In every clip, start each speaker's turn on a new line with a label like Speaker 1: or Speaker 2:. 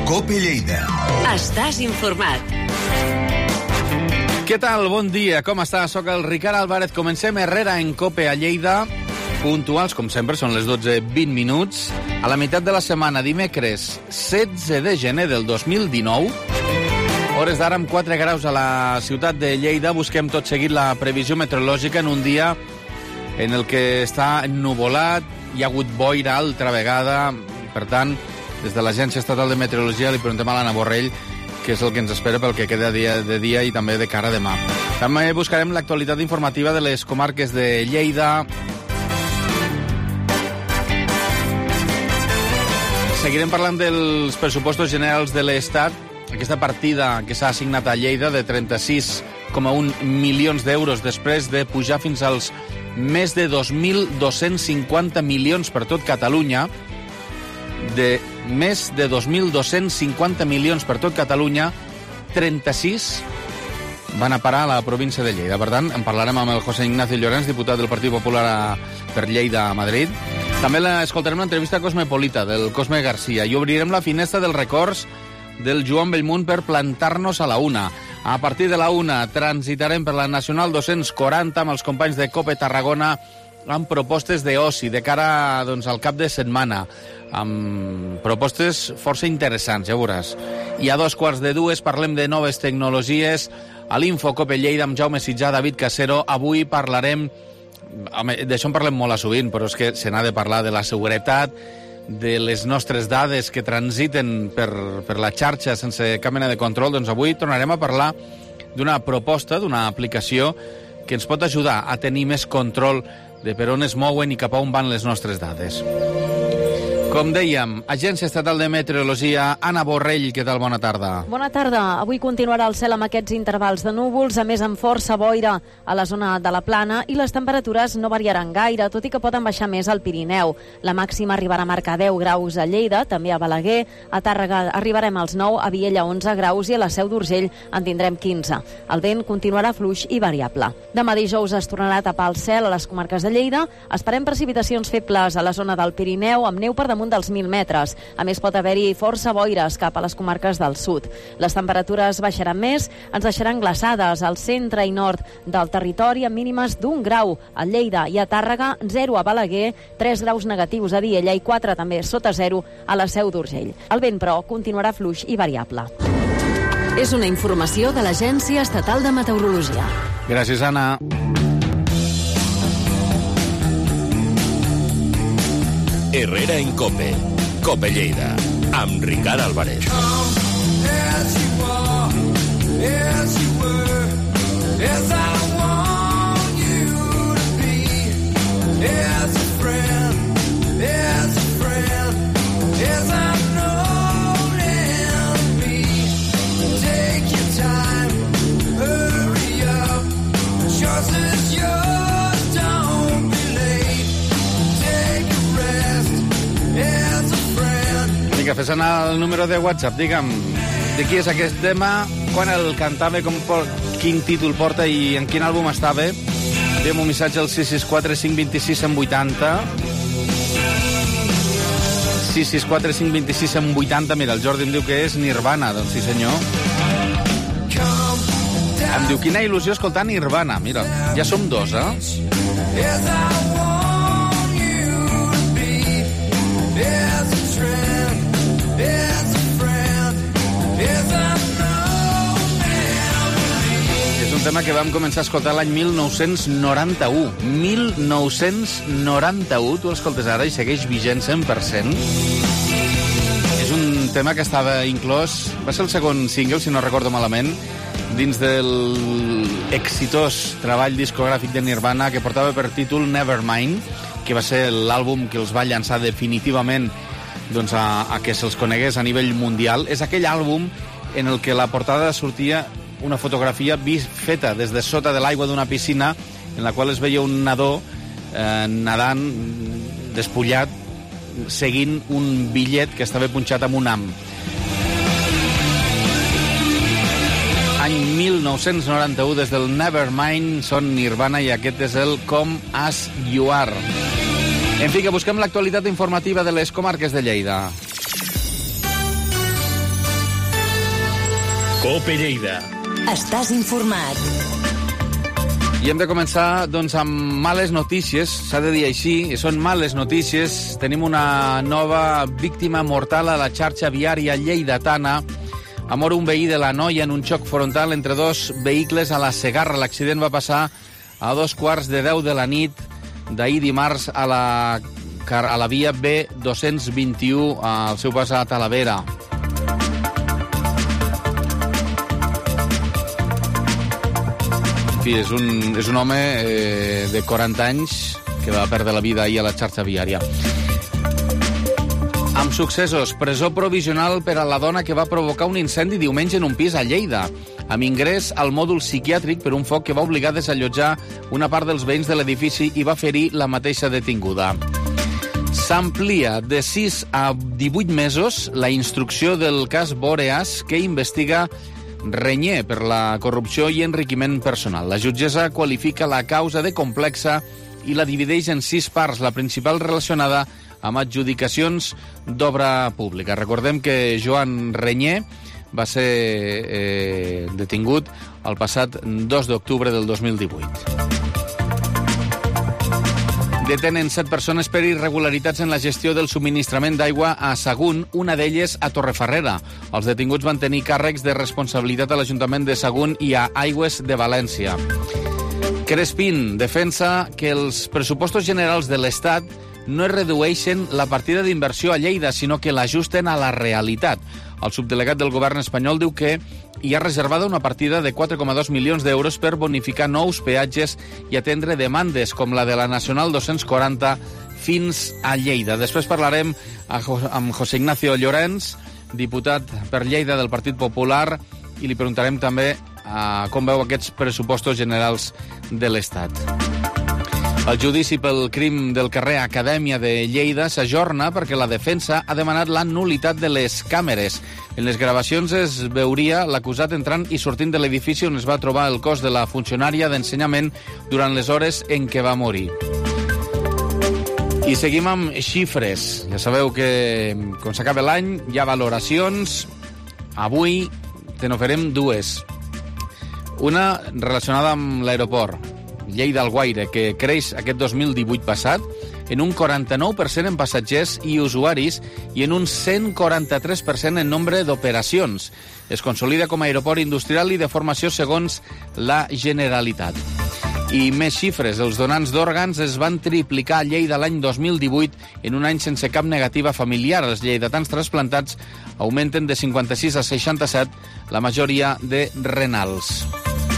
Speaker 1: COPE Lleida.
Speaker 2: Estàs informat.
Speaker 3: Què tal? Bon dia, com estàs? Soc el Ricard Álvarez. Comencem Herrera en COPE a Lleida. Puntuals, com sempre, són les 12:20 minuts. A la meitat de la setmana, dimecres 16 de gener del 2019. Hores d'ara amb 4 graus a la ciutat de Lleida. Busquem tot seguit la previsió meteorològica en un dia en el que està ennuvolat. Hi ha hagut boira altra vegada. Per tant, des de l'Agència Estatal de Meteorologia li preguntem a l'Anna Borrell què és el que ens espera pel que queda de dia i també de cara a demà. També buscarem l'actualitat informativa de les comarques de Lleida. Seguirem parlant dels pressupostos generals de l'Estat, aquesta partida que s'ha assignat a Lleida de 36,1 milions d'euros després de pujar fins als més de 2.250 milions per tot Catalunya. De més de 2.250 milions per tot Catalunya, 36 van a parar a la província de Lleida. Per tant, en parlarem amb el José Ignacio Llorens, diputat del Partit Popular per Lleida a Madrid. També escoltarem l'entrevista cosmopolita del Cosme García i obrirem la finestra dels records del Joan Bellmunt per plantar-nos a la una. A partir de la una transitarem per la Nacional 240 amb els companys de COPE Tarragona amb propostes d'oci de cara al cap de setmana, amb propostes força interessants, ja veuràs. I a 2:15 parlem de noves tecnologies a l'Info COPE Lleida amb Jaume Sitjà, David Casero. Avui parlarem, d'això en parlem molt a sovint, però és que se n'ha de parlar de la seguretat, de les nostres dades que transiten per la xarxa sense cap mena de control. Doncs avui tornarem a parlar d'una proposta, d'una aplicació que ens pot ajudar a tenir més control de per on es mouen i cap a on van les nostres dades. Com dèiem, Agència Estatal de Meteorologia, Anna Borrell, què tal? Bona tarda.
Speaker 4: Bona tarda. Avui continuarà el cel amb aquests intervals de núvols, a més amb força boira a la zona de la Plana, i les temperatures no variaran gaire, tot i que poden baixar més al Pirineu. La màxima arribarà a marcar 10 graus a Lleida, també a Balaguer, a Tàrrega arribarem als 9, a Viella 11 graus i a la Seu d'Urgell en tindrem 15. El vent continuarà fluix i variable. Demà dijous es tornarà a tapar el cel a les comarques de Lleida. Esperem precipitacions febles a la zona del Pirineu, amb neu per damunt dels 1.000 metres. A més, pot haver-hi força boires cap a les comarques del sud. Les temperatures baixaran més, ens deixaran glaçades al centre i nord del territori, amb mínimes d'1 grau a Lleida i a Tàrrega, 0 a Balaguer, 3 graus negatius a Viella i 4 també sota 0 a la Seu d'Urgell. El vent, però, continuarà fluix i variable.
Speaker 2: És una informació de l'Agència Estatal de Meteorologia.
Speaker 3: Gràcies, Anna.
Speaker 5: Herrera en COPE. COPE Lleida. Amb Ricard Álvarez.
Speaker 3: Vinga, fes anar el número de WhatsApp, digue'm, de qui és aquest tema, quan el cantava, quin títol porta i en quin àlbum estava. Enviem un missatge al 664 526 180. 664 526 180. Mira, el Jordi em diu que és Nirvana. Doncs sí, senyor. Em diu, quina il·lusió escoltar Nirvana. Mira, ja som dos, És un tema que vam començar a escoltar l'any 1991. 1991, tu l'escoltes ara i segueix vigent 100%. És un tema que estava inclòs, va ser el segon single, si no recordo malament, dins del exitós treball discogràfic de Nirvana que portava per títol Nevermind, que va ser l'àlbum que els va llançar definitivament a que se'ls conegués a nivell mundial. És aquell àlbum en el que la portada sortia una fotografia feta des de sota de l'aigua d'una piscina en la qual es veia un nadó nedant despullat seguint un bitllet que estava punxat amb un ham. Any 1991, des del Nevermind, són Nirvana i aquest és el Come As You Are. En fi, que busquem l'actualitat informativa de les comarques de Lleida.
Speaker 5: COPE Lleida.
Speaker 2: Estàs informat.
Speaker 3: I hem de començar doncs, amb males notícies, s'ha de dir així, són males notícies. Tenim una nova víctima mortal a la xarxa viària lleidatana. Ha mort un veí de l'Anoia en un xoc frontal entre dos vehicles a la Segarra. L'accident va passar a 2:15 de la nit d'ahir dimarts a la via B221 al seu pas a Talavera. És un home de 40 anys que va perdre la vida ahir a la xarxa viària. Amb successos, presó provisional per a la dona que va provocar un incendi diumenge en un pis a Lleida, amb ingrés al mòdul psiquiàtric per un foc que va obligar a desallotjar una part dels veïns de l'edifici i va ferir la mateixa detinguda. S'amplia de 6 a 18 mesos la instrucció del cas Bòreas que investiga Renyer per la corrupció i enriquiment personal. La jutgessa qualifica la causa de complexa i la divideix en 6 parts, la principal relacionada amb adjudicacions d'obra pública. Recordem que Joan Renyer va ser detingut el passat 2 d'octubre del 2018. Detenen 7 persones per irregularitats en la gestió del subministrament d'aigua a Sagunt, una d'elles a Torrefarrera. Els detinguts van tenir càrrecs de responsabilitat a l'Ajuntament de Sagunt i a Aigües de València. Crespín defensa que els pressupostos generals de l'Estat no es redueixen la partida d'inversió a Lleida, sinó que l'ajusten a la realitat. El subdelegat del govern espanyol diu que hi ha reservada una partida de 4,2 milions d'euros per bonificar nous peatges i atendre demandes com la de la Nacional 240 fins a Lleida. Després parlarem amb José Ignacio Llorens, diputat per Lleida del Partit Popular, i li preguntarem també com veu aquests pressupostos generals de l'Estat. El judici pel crim del carrer Acadèmia de Lleida s'ajorna perquè la defensa ha demanat la nul·litat de les càmeres. En les gravacions es veuria l'acusat entrant i sortint de l'edifici on es va trobar el cos de la funcionària d'ensenyament durant les hores en què va morir. I seguim amb xifres. Ja sabeu que quan s'acaba l'any hi ha valoracions. Avui te n'oferem 2. Una relacionada amb l'aeroport Lleida-Alguaire, que creix aquest 2018 passat en un 49% en passatgers i usuaris i en un 143% en nombre d'operacions. Es consolida com a aeroport industrial i de formació segons la Generalitat. I més xifres. Els donants d'òrgans es van triplicar a Lleida l'any 2018 en un any sense cap negativa familiar. Els lleidatans trasplantats augmenten de 56 a 67, la majoria de renals.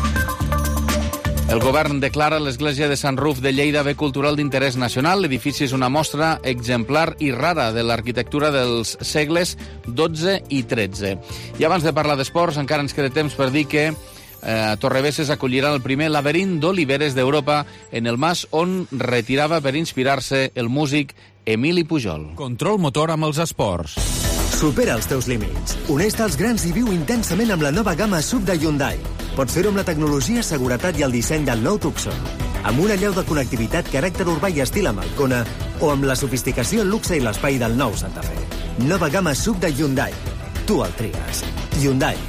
Speaker 3: El govern declara l'església de Sant Ruf de Lleida bé cultural d'interès nacional. L'edifici és una mostra exemplar i rara de l'arquitectura dels segles XII i XIII. I abans de parlar d'esports, encara ens queda temps per dir que Torrebesses acollirà el primer laberint d'oliveres d'Europa en el mas on retirava per inspirar-se el músic Emili Pujol.
Speaker 5: Control motor amb els esports.
Speaker 1: Supera els teus límits. Uneix-te als grans i viu intensament amb la nova gamma SUV de Hyundai. Pots fer-ho amb la tecnologia, seguretat i el disseny del nou Tucson. Amb una llau de connectivitat, caràcter urbà i estil amb Alcona, o amb la sofisticació, el luxe i l'espai del nou Santa Fe. Nova gamma SUV de Hyundai. Tu el tries. Hyundai.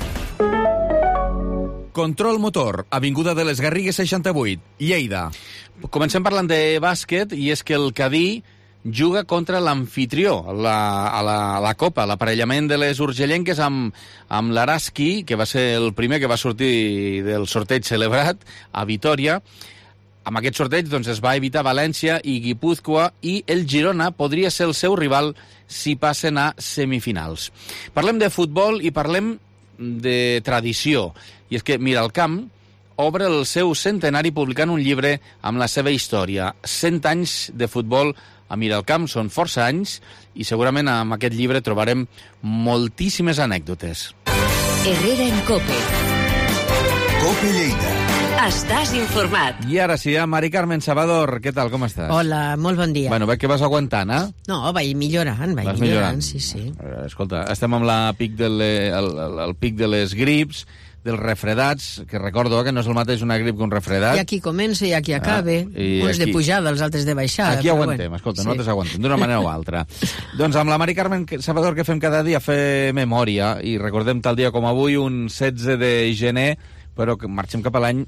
Speaker 5: Control motor, Avinguda de les Garrigues 68, Lleida.
Speaker 3: Comencem parlant de bàsquet, i és que el Cadí juga contra l'amfitrió a la Copa, l'aparellament de les urgellenques amb l'Araski, que va ser el primer que va sortir del sorteig celebrat a Vitoria. Amb aquest sorteig doncs, es va evitar València i Guipúzcoa, i el Girona podria ser el seu rival si passen a semifinals. Parlem de futbol i parlem de tradició. I és que Miralcamp obre el seu centenari publicant un llibre amb la seva història. 100 anys de futbol a Miralcamp són força anys i segurament amb aquest llibre trobarem moltíssimes anècdotes.
Speaker 2: Herrera en COPE.
Speaker 1: COPE Lleida.
Speaker 2: Estàs informat.
Speaker 3: I ara sí, Mari Carmen Salvador, què tal, com estàs?
Speaker 6: Hola, molt bon dia.
Speaker 3: Bueno, veig que vas aguantant, eh?
Speaker 6: No, vaig millorant, sí, sí.
Speaker 3: Escolta, estem amb el pic de les grips, dels refredats, que recordo que no és el mateix una grip que un refredat.
Speaker 6: Hi ha qui comença i hi ha qui acabe. Uns de pujada, els altres de baixada.
Speaker 3: Aquí aguantem, escolta, nosaltres aguantem, d'una manera o altra. Doncs amb la Mari Carmen Salvador, que fem cada dia, fer memòria, i recordem tal dia com avui, un 16 de gener, però que marxem cap a l'any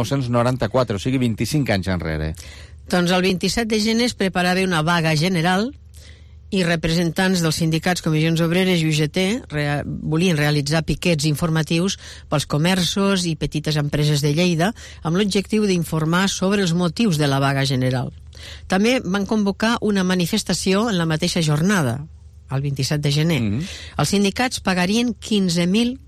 Speaker 3: 1994, o sigui 25 anys enrere.
Speaker 6: Doncs el 27 de gener es preparava una vaga general i representants dels sindicats, comissions obreres i UGT volien realitzar piquets informatius pels comerços i petites empreses de Lleida amb l'objectiu d'informar sobre els motius de la vaga general. També van convocar una manifestació en la mateixa jornada, el 27 de gener. Els sindicats pagarien 15.000,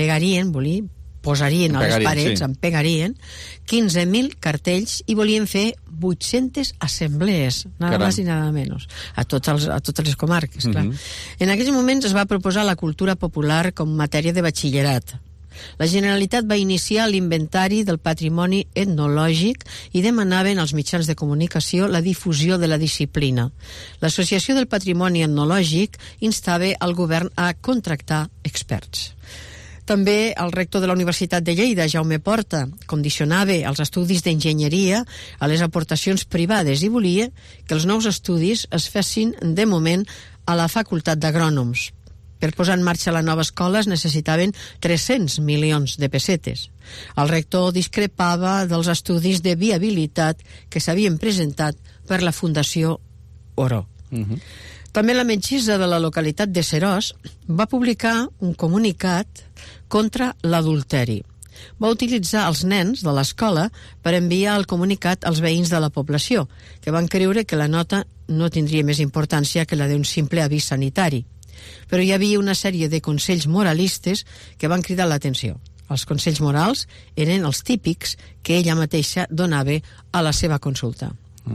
Speaker 6: posarien a les parets, pegarien 15.000 cartells i volien fer 800 assemblees, nada més i nada menys, a totes les comarques, clar. En aquells moments es va proposar la cultura popular com matèria de batxillerat. La Generalitat va iniciar l'inventari del patrimoni etnològic i demanaven als mitjans de comunicació la difusió de la disciplina. L'Associació del Patrimoni Etnològic instava al govern a contractar experts. També el rector de la Universitat de Lleida, Jaume Porta, condicionava els estudis d'enginyeria a les aportacions privades i volia que els nous estudis es fessin, de moment, a la Facultat d'Agrònoms. Per posar en marxa la nova escola es necessitaven 300 milions de pessetes. El rector discrepava dels estudis de viabilitat que s'havien presentat per la Fundació Oro. També la metgessa de la localitat de Seròs va publicar un comunicat contra l'adulteri. Va utilitzar els nens de l'escola per enviar el comunicat als veïns de la població, que van creure que la nota no tindria més importància que la d'un simple avís sanitari. Però hi havia una sèrie de consells moralistes que van cridar l'atenció. Els consells morals eren els típics que ella mateixa donava a la seva consulta.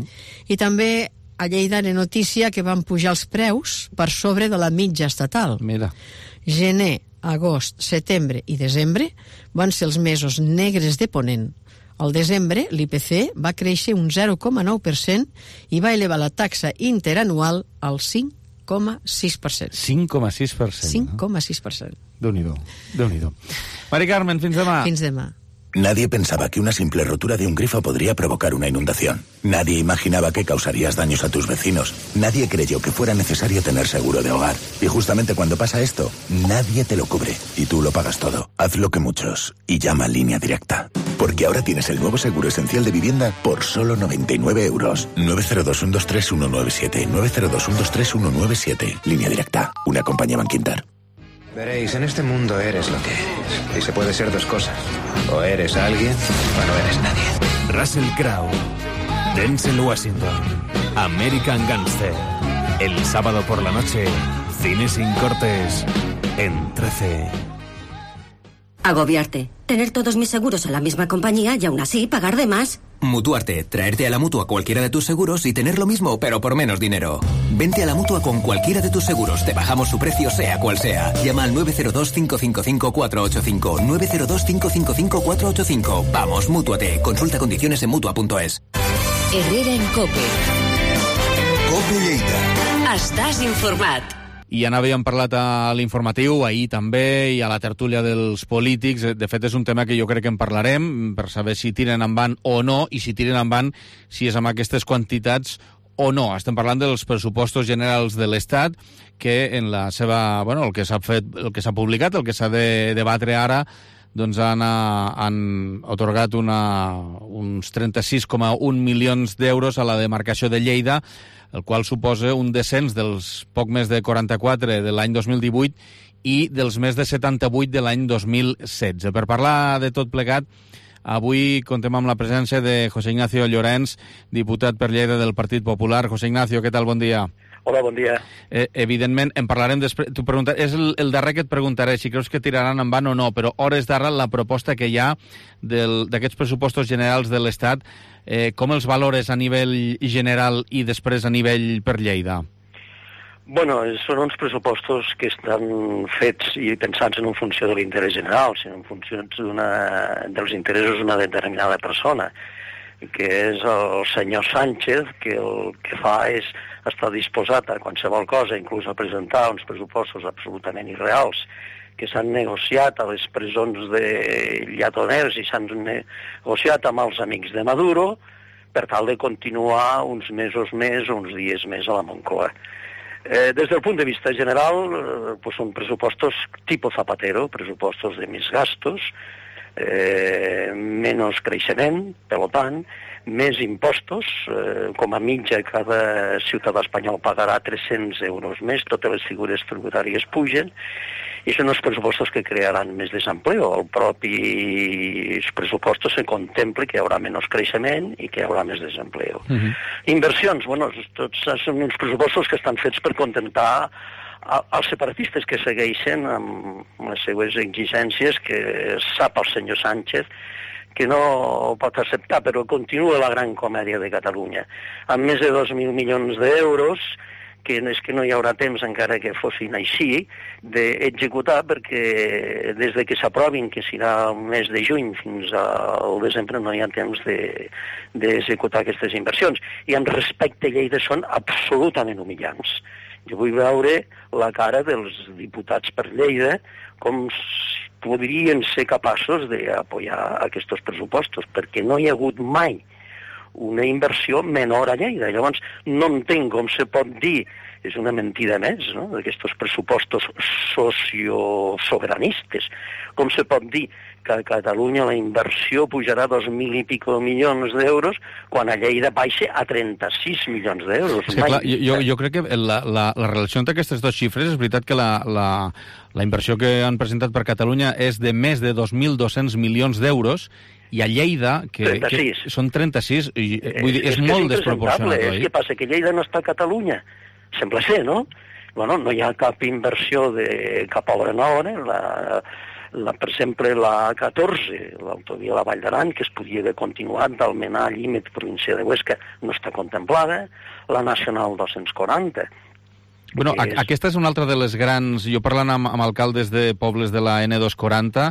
Speaker 6: I també a Lleida era notícia que van pujar els preus per sobre de la mitja estatal.
Speaker 3: Mira.
Speaker 6: Gener, agost, setembre i desembre van ser els mesos negres de Ponent. Al desembre, l'IPC va créixer un 0,9% i va elevar la taxa interanual al 5,6%.
Speaker 3: 5,6%.
Speaker 6: 5,6%.
Speaker 3: Déu-n'hi-do, Déu-n'hi-do. Mari Carmen, fins demà.
Speaker 6: Fins demà.
Speaker 7: Nadie pensaba que una simple rotura de un grifo podría provocar una inundación. Nadie imaginaba que causarías daños a tus vecinos. Nadie creyó que fuera necesario tener seguro de hogar. Y justamente cuando pasa esto, nadie te lo cubre. Y tú lo pagas todo. Haz lo que muchos. Y llama a Línea Directa. Porque ahora tienes el nuevo seguro esencial de vivienda por solo 99 euros. 902-123-197. 902-123-197. Línea Directa. Una compañía Banquinter.
Speaker 8: Veréis, en este mundo eres lo que eres. Y se puede ser dos cosas. O eres alguien o no eres nadie.
Speaker 5: Russell Crowe, Denzel Washington, American Gangster. El sábado por la noche, cine sin cortes, en 13.
Speaker 9: Agobiarte. Tener todos mis seguros a la misma compañía y aún así pagar de más.
Speaker 10: Mutuarte. Traerte a la Mutua cualquiera de tus seguros y tener lo mismo, pero por menos dinero. Vente a la Mutua con cualquiera de tus seguros. Te bajamos su precio, sea cual sea. Llama al 902-555-485. 902-555-485. Vamos, mútuate. Consulta condiciones en Mutua.es.
Speaker 2: Herrera en COPE.
Speaker 7: COPE Lleida.
Speaker 2: Estàs informat.
Speaker 3: I ja n'havíem parlat a l'informatiu, ahir també, i a la tertúlia dels polítics. De fet, és un tema que jo crec que en parlarem, per saber si tiren endavant o no, i si tiren endavant, si és amb aquestes quantitats o no. Estem parlant dels pressupostos generals de l'Estat, que en la seva... Bueno, el que s'ha fet, el que s'ha publicat, el que s'ha de debatre ara, doncs han otorgat uns 36,1 milions d'euros a la demarcació de Lleida, el qual suposa un descens dels poc més de 44 de l'any 2018 i dels més de 78 de l'any 2016. Per parlar de tot plegat, avui contem amb la presència de José Ignacio Llorens, diputat per Lleida del Partit Popular. José Ignacio, què tal? Bon dia.
Speaker 11: Hola, bon dia.
Speaker 3: Evidentment, en parlarem després. És el darrer que et preguntaré, si creus que tiraran endavant o no, però hores d'ara la proposta que hi ha d'aquests pressupostos generals de l'Estat, com els valores a nivell general i després a nivell per Lleida?
Speaker 11: Bueno, són uns pressupostos que estan fets i pensats en funció de l'interès general, sinó en funció dels interessos d'una determinada persona, que és el senyor Sánchez, que el que fa és estar disposat a qualsevol cosa, inclús a presentar uns pressupostos absolutament irreals, que s'han negociat a les presons de Lledoners i s'han negociat amb els amics de Maduro per tal de continuar uns mesos més o uns dies més a la Moncloa. Des del punt de vista general, pues són pressupostos tipus Zapatero, pressupostos de més gastos, menys creixement, per tant, més impostos, com a mitja cada ciutadà espanyol pagarà 300 euros més, totes les figures tributàries pugen, i són els pressupostos que crearan més desempleo. Al propi pressupostos se contempla que hi haurà menys creixement i que hi haurà més desempleo. Inversions, bueno, tots són uns pressupostos que estan fets per contentar els separatistes que segueixen amb les seues exigències que sap el senyor Sánchez que no pot acceptar, però continua la gran comèdia de Catalunya. Amb més de 2.000 milions d'euros, que és que no hi haurà temps, encara que fossin així, d'executar, perquè des de que s'aprovin, que serà el mes de juny fins al desembre, no hi ha temps d'executar aquestes inversions. I en respecte a Lleida són absolutament humillants. Jo vull veure la cara dels diputats per Lleida, com podrien ser capaços d'apoyar aquests pressupostos, perquè no hi ha hagut mai una inversió menor a Lleida. Llavors, no entenc com se pot dir, és una mentida més, no?, d'aquests pressupostos sociosoveranistes, com se pot dir que a Catalunya la inversió pujarà 2.000 i pico milions d'euros quan a Lleida baixa a 36 milions d'euros.
Speaker 3: Sí, clar, jo crec que la relació entre aquestes dues xifres, és veritat que la inversió que han presentat per Catalunya és de més de 2.200 milions d'euros, i a Lleida, que són 36, vull dir, és molt desproporcionat, oi?
Speaker 11: És que passa que Lleida no està a Catalunya, sembla ser, no? Bueno, no hi ha cap inversió cap obra nova, per exemple, la 14, l'autovia de la Vall d'Aran, que es podia haver continuat d'Almenar a Llimet, província de Huesca, no està contemplada, la Nacional 240.
Speaker 3: Bueno, aquesta és una altra de les grans... Jo parlant amb alcaldes de pobles de la N240,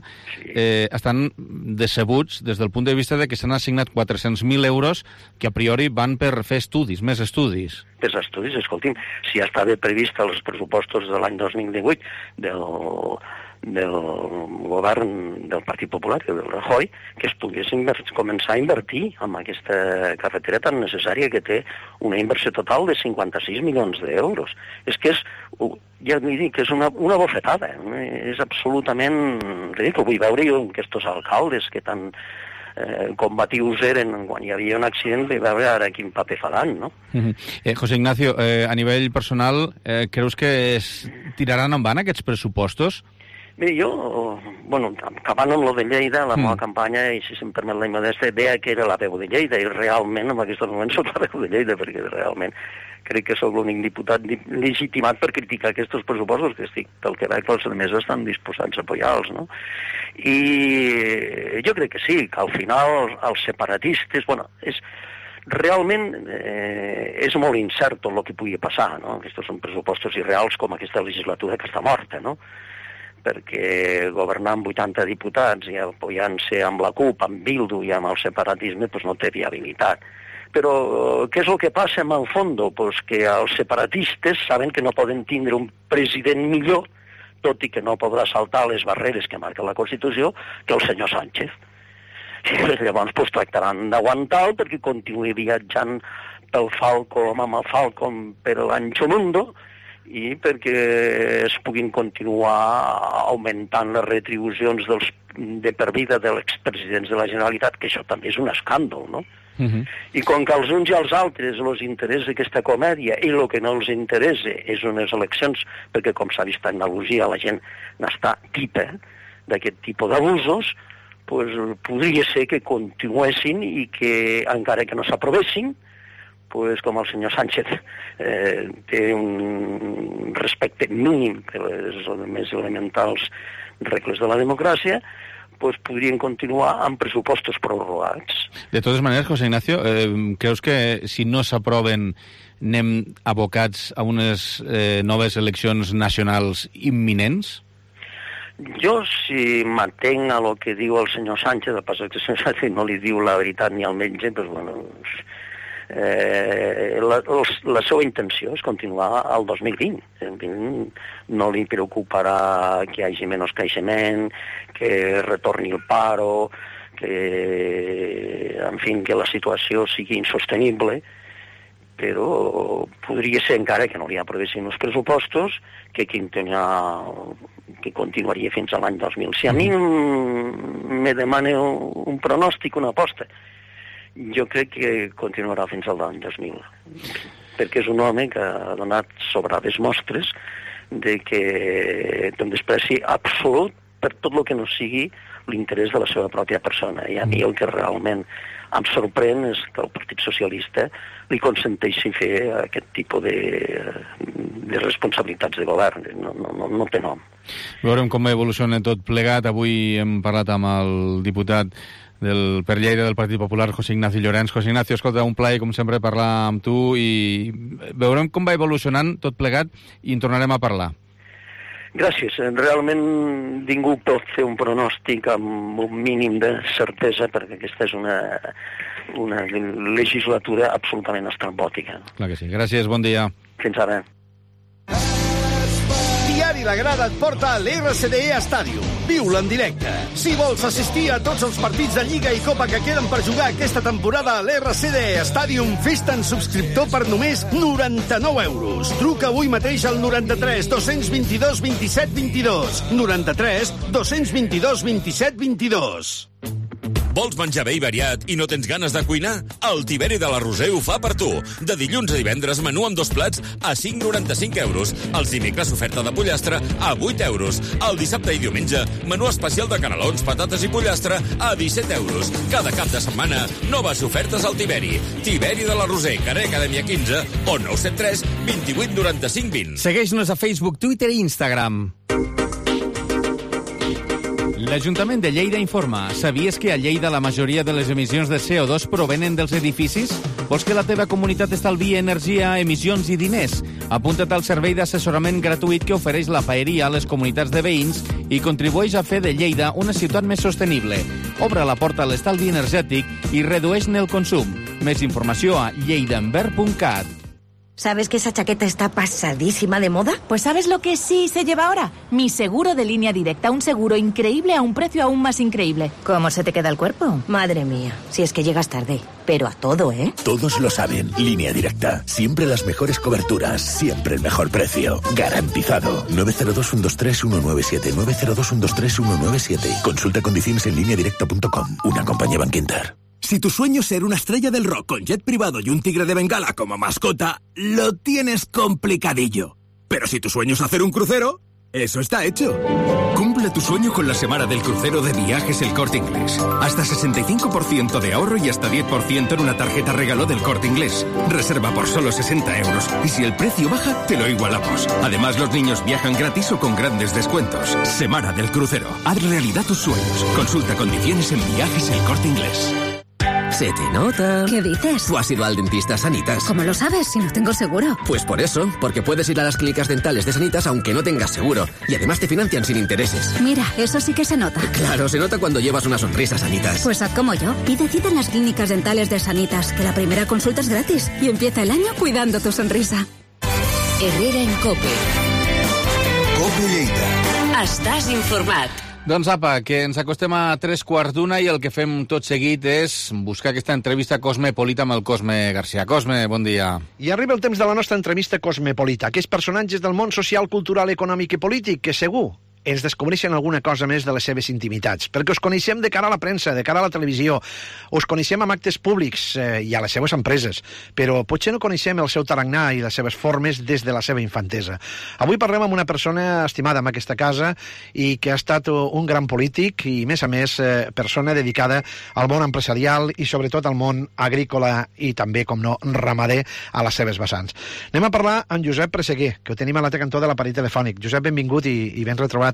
Speaker 3: estan decebuts des del punt de vista de que s'han assignat 400.000 euros que a priori van per fer estudis, més estudis.
Speaker 11: Per estudis, escolti'm, si ja estava previst als pressupostos de l'any 2018 del govern del Partit Popular, del Rajoy, que es pogués començar a invertir en aquesta carretera tan necessària que té una inversió total de 56 milions d'euros. És que és, ja m'hi dic, és una bofetada, és absolutament ridícul. Vull veure jo aquests alcaldes que tan combatius eren quan hi havia un accident, vull veure ara quin paper faran, no?
Speaker 3: José Ignacio, a nivell personal, creus que es tiraran endavant aquests pressupostos?
Speaker 11: Bé, jo, bueno, acabant amb lo de Lleida, la meva campanya, i si se'm permet la immodèstia, deia que era la veu de Lleida, i realment en aquests moments soc la veu de Lleida, perquè realment crec que sóc l'únic diputat legitimat per criticar aquests pressupostos, que estic, pel que veig, els altres estan disposats a apoyar-los, no? I jo crec que sí, que al final els separatistes, bueno, realment és molt incert tot el que pugui passar, no? Aquests són pressupostos irreals com aquesta legislatura que està morta, no? Perquè governar amb 80 diputats i apoyant-se amb la CUP, amb Bildu i amb el separatisme, doncs no té viabilitat. Però què és el que passa en el fons? Doncs que els separatistes saben que no poden tindre un president millor, tot i que no podrà saltar les barreres que marca la Constitució, que el senyor Sánchez. I llavors doncs, tractaran d'aguantar-lo perquè continuï viatjant pel Falcon, amb el Falcon per l'ancho mundo, i perquè es puguin continuar augmentant les retribucions de per vida dels expresidents de la Generalitat, que això també és un escàndol, no? I com que als uns i als altres els interessa aquesta comèdia i el que no els interessa és unes eleccions, perquè com s'ha vist a Andalusia la gent n'està tipa d'aquest tipus d'abusos, doncs podria ser que continuessin i que encara que no s'aprovessin, pues, com el senyor Sánchez té un respecte mínim per les més elementals regles de la democràcia, pues, podrien continuar amb pressupostos prorrogats.
Speaker 3: De totes maneres, José Ignacio, creus que si no s'aproven anem abocats a unes noves eleccions nacionals imminents?
Speaker 11: Jo, si m'atenc a lo que diu el senyor Sánchez, el pas que el senyor Sánchez no li diu la veritat ni al metge, doncs, bueno, La seva intenció és continuar al 2020. No li preocuparà que hi hagi menys creixement, que retorni el paro, que la situació sigui insostenible, però podria ser encara que no li aprovessin els pressupostos que continuaria fins a l'any 2000. Si a mi me demana un pronòstic, una aposta, jo crec que continuarà fins al l'any 2000, perquè és un home que ha donat sobrades mostres d'un despreci absolut per tot el que no sigui l'interès de la seva pròpia persona. I a mi el que realment em sorprèn és que el Partit Socialista li consenteixi fer aquest tipus de responsabilitats de govern. No té nom.
Speaker 3: Veurem com evoluciona tot plegat. Avui hem parlat amb el diputat per Lleida del Partit Popular, José Ignacio Llorens. José Ignacio, escolta, un plaer, com sempre, parlar amb tu i veurem com va evolucionant tot plegat i en tornarem a parlar.
Speaker 11: Gràcies. Realment ningú pot fer un pronòstic amb un mínim de certesa, perquè aquesta és una legislatura absolutament estrambòtica.
Speaker 3: Clar que sí. Gràcies, bon dia.
Speaker 11: Fins ara.
Speaker 12: Diari La Grada et porta a l'RCDE Stadium. Viu-la en directe. Si vols assistir a tots els partits de Lliga i Copa que queden per jugar aquesta temporada a l'RCDE Stadium, fes-te'n subscriptor per només 99 euros. Truca avui mateix al 93 222 27 22. 93 222 27 22.
Speaker 13: Vols menjar bé i variat i no tens ganes de cuinar? El Tiberi de la Roser ho fa per tu. De dilluns a divendres, menú amb 2 plats a 5,95 euros. Els dimecres, oferta de pollastre a 8 euros. El dissabte i diumenge, menú especial de canelons, patates i pollastre a 17 euros. Cada cap de setmana, noves ofertes al Tiberi. Tiberi de la Roser, carrer Acadèmia 15 o 973 28 95 20.
Speaker 14: Segueix-nos a Facebook, Twitter i Instagram.
Speaker 3: L'Ajuntament de Lleida informa. Sabies que a Lleida la majoria de les emissions de CO2 provenen dels edificis? Vols que la teva comunitat estalviï energia, emissions i diners? Apunta't al servei d'assessorament gratuït que ofereix la Paeria a les comunitats de veïns i contribueix a fer de Lleida una ciutat més sostenible. Obre la porta a l'estalvi energètic i redueix-ne el consum. Més informació a lleidaenvert.cat.
Speaker 15: ¿Sabes que esa chaqueta está pasadísima de moda?
Speaker 16: Pues ¿sabes lo que sí se lleva ahora? Mi seguro de línea directa, un seguro increíble a un precio aún más increíble.
Speaker 15: ¿Cómo se te queda el cuerpo? Madre mía, si es que llegas tarde. Pero a todo, ¿eh?
Speaker 7: Todos lo saben. Línea Directa. Siempre las mejores coberturas. Siempre el mejor precio. Garantizado. 902-123-197. 902-123-197. Consulta condiciones en lineadirecta.com. Una compañía Bank Inter.
Speaker 17: Si tu sueño es ser una estrella del rock con jet privado y un tigre de Bengala como mascota, lo tienes complicadillo. Pero si tu sueño es hacer un crucero, eso está hecho. Cumple tu sueño con la semana del crucero de Viajes El Corte Inglés. Hasta 65% de ahorro y hasta 10% en una tarjeta regalo del Corte Inglés. Reserva por solo 60 euros. Y si el precio baja, te lo igualamos. Además, los niños viajan gratis o con grandes descuentos. Semana del crucero. Haz realidad tus sueños. Consulta condiciones en Viajes El Corte Inglés.
Speaker 18: Se te nota.
Speaker 15: ¿Qué dices?
Speaker 18: ¿Tú has ido al dentista Sanitas?
Speaker 15: ¿Cómo lo sabes si no tengo seguro?
Speaker 18: Pues por eso, porque puedes ir a las clínicas dentales de Sanitas aunque no tengas seguro. Y además te financian sin intereses.
Speaker 15: Mira, eso sí que se nota.
Speaker 18: Claro, se nota cuando llevas una sonrisa, Sanitas.
Speaker 15: Pues haz como yo. Pide cita en las clínicas dentales de Sanitas, que la primera consulta es gratis. Y empieza el año cuidando tu sonrisa.
Speaker 2: Herrera en COPE.
Speaker 12: COPE Lleida.
Speaker 2: Estàs informat.
Speaker 3: Doncs apa, que ens acostem a 3:15 i el que fem tot seguit és buscar aquesta entrevista cosmopolita amb el Cosme García. Cosme, bon dia.
Speaker 19: I arriba el temps de la nostra entrevista cosmopolita, aquells personatges del món social, cultural, econòmic i polític que segur ens descobreixen alguna cosa més de les seves intimitats, perquè us coneixem de cara a la premsa, de cara a la televisió, us coneixem amb actes públics i a les seves empreses, però potser no coneixem el seu tarannà i les seves formes des de la seva infantesa. Avui parlem amb una persona estimada en aquesta casa i que ha estat un gran polític i, a més, persona dedicada al món empresarial i sobretot al món agrícola i també, com no, ramader a les seves vessants. Anem a parlar amb Josep Presseguer, que ho tenim a l'altre cantó de l'aparell telefònic. Josep, benvingut i ben retrobat.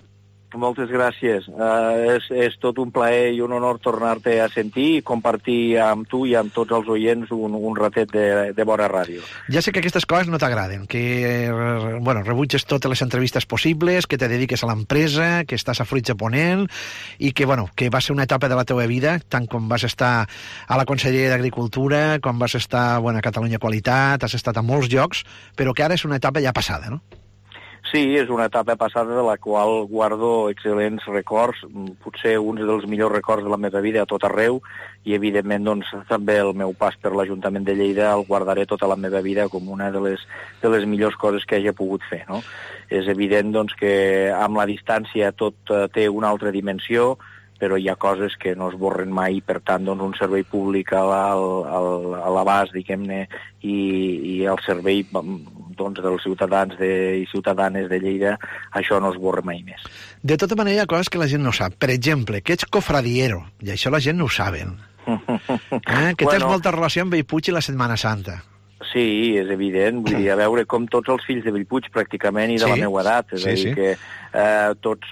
Speaker 11: Moltes gràcies. És tot un plaer i un honor tornar-te a sentir i compartir amb tu i amb tots els oients un ratet de bona ràdio.
Speaker 19: Ja sé que aquestes coses no t'agraden, que rebutges totes les entrevistes possibles, que te dediques a l'empresa, que estàs a fruits de ponent i que va ser una etapa de la teva vida, tant com vas estar a la Conselleria d'Agricultura, com vas estar a Catalunya Qualitat, has estat a molts llocs, però que ara és una etapa ja passada, no?
Speaker 11: Sí, és una etapa passada de la qual guardo excel·lents records, potser uns dels millors records de la meva vida a tot arreu, i evidentment doncs, també el meu pas per l'Ajuntament de Lleida el guardaré tota la meva vida com una de les millors coses que hagi pogut fer, no? És evident doncs, que amb la distància tot té una altra dimensió, però hi ha coses que no es borren mai, per tant, doncs, un servei públic a l'abast, diguem-ne, i el servei doncs, dels ciutadans i ciutadanes de Lleida, això no es borra mai més.
Speaker 19: De tota manera, hi ha coses que la gent no sap. Per exemple, que ets cofradiero, i això la gent no ho saben. Que tens molta relació amb Bellpuig i la Setmana Santa.
Speaker 11: Sí, és evident, vull dir, a veure com tots els fills de Bellpuig pràcticament i de la meva edat, és a dir que tots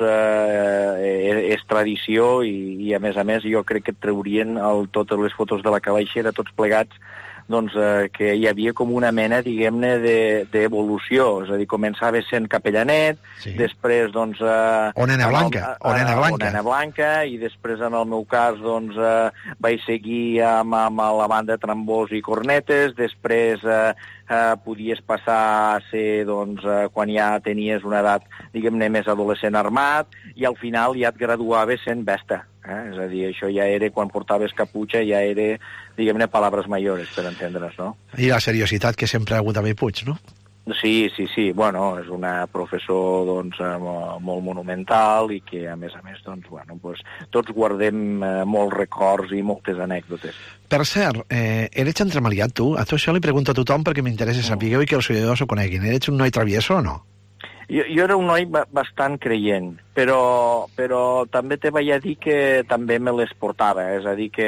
Speaker 11: és tradició i a més jo crec que et traurien totes les fotos de la calaixera, tots plegats, doncs que hi havia com una mena, diguem-ne, d'evolució, és a dir, començava sent capellanet, després, doncs...
Speaker 19: O nena blanca.
Speaker 11: O nena blanca, i després, en el meu cas, doncs, vaig seguir amb la banda de tambors i cornetes, després podies passar a ser, doncs, quan ja tenies una edat, diguem-ne, més adolescent armat, i al final ja et graduaves sent besta. És a dir, això ja era, quan portaves caputxa, ja era, diguem-ne, palabres mayores, per entendre's, no?
Speaker 19: I la seriositat que sempre ha hagut a Bellpuig, no?
Speaker 11: Sí, bueno, és una professor, doncs, molt monumental i que, a més, doncs, tots guardem molts records i moltes anècdotes.
Speaker 19: Per cert, eres entremaliat, tu? A tu això li pregunto a tothom perquè m'interessa saber i que els seguidors ho coneguin. Eres un noi travieso o no?
Speaker 11: Jo era un noi bastant creient, però també te vaig a dir que també me les portava, és a dir que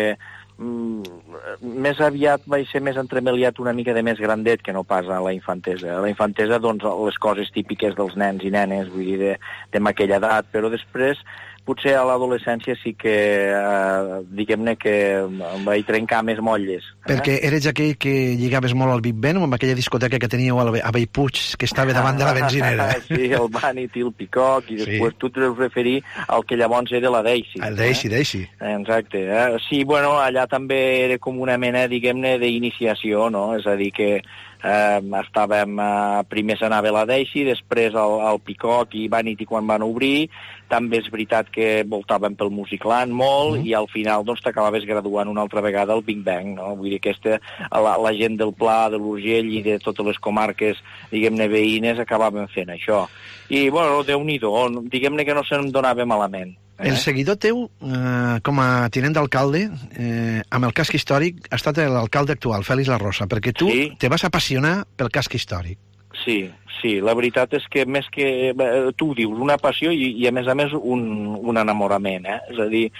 Speaker 11: més aviat vaig ser més entremaliat una mica de més grandet que no pas a la infantesa. A la infantesa, doncs, les coses típiques dels nens i nenes, vull dir, d'aquella edat, però després potser a l'adolescència sí que, diguem-ne, que em vaig trencar més motlles.
Speaker 19: Perquè eres aquell que lligaves molt al Big Ben, amb aquella discoteca que teníeu a Bellpuig, que estava davant de la benzinera.
Speaker 11: Sí, el Vanity, el Peacock, i després tu t'has referir al que llavors era la Daisy.
Speaker 19: El Daisy.
Speaker 11: Exacte. Sí, bueno, allà també era com una mena, diguem-ne, d'iniciació, no? És a dir, que primer s'anava la Daisy, després el Peacock i Vanity quan van obrir, també és veritat que voltaven pel Musicland molt i al final doncs t'acabaves graduant una altra vegada al Big Bang, no? Vull dir que la gent del Pla, de l'Urgell i de totes les comarques, diguem-ne, veïnes acabaven fent això. I, bueno, Déu-n'hi-do, diguem-ne que no se'm donava malament.
Speaker 19: El seguidor teu, com a tinent d'alcalde, amb el casc històric, ha estat l'alcalde actual, Fèlix La Rosa, perquè tu te vas apassionar pel casc històric.
Speaker 11: Sí, la veritat és que més que... Tu ho dius, una passió i a més un enamorament, És a dir,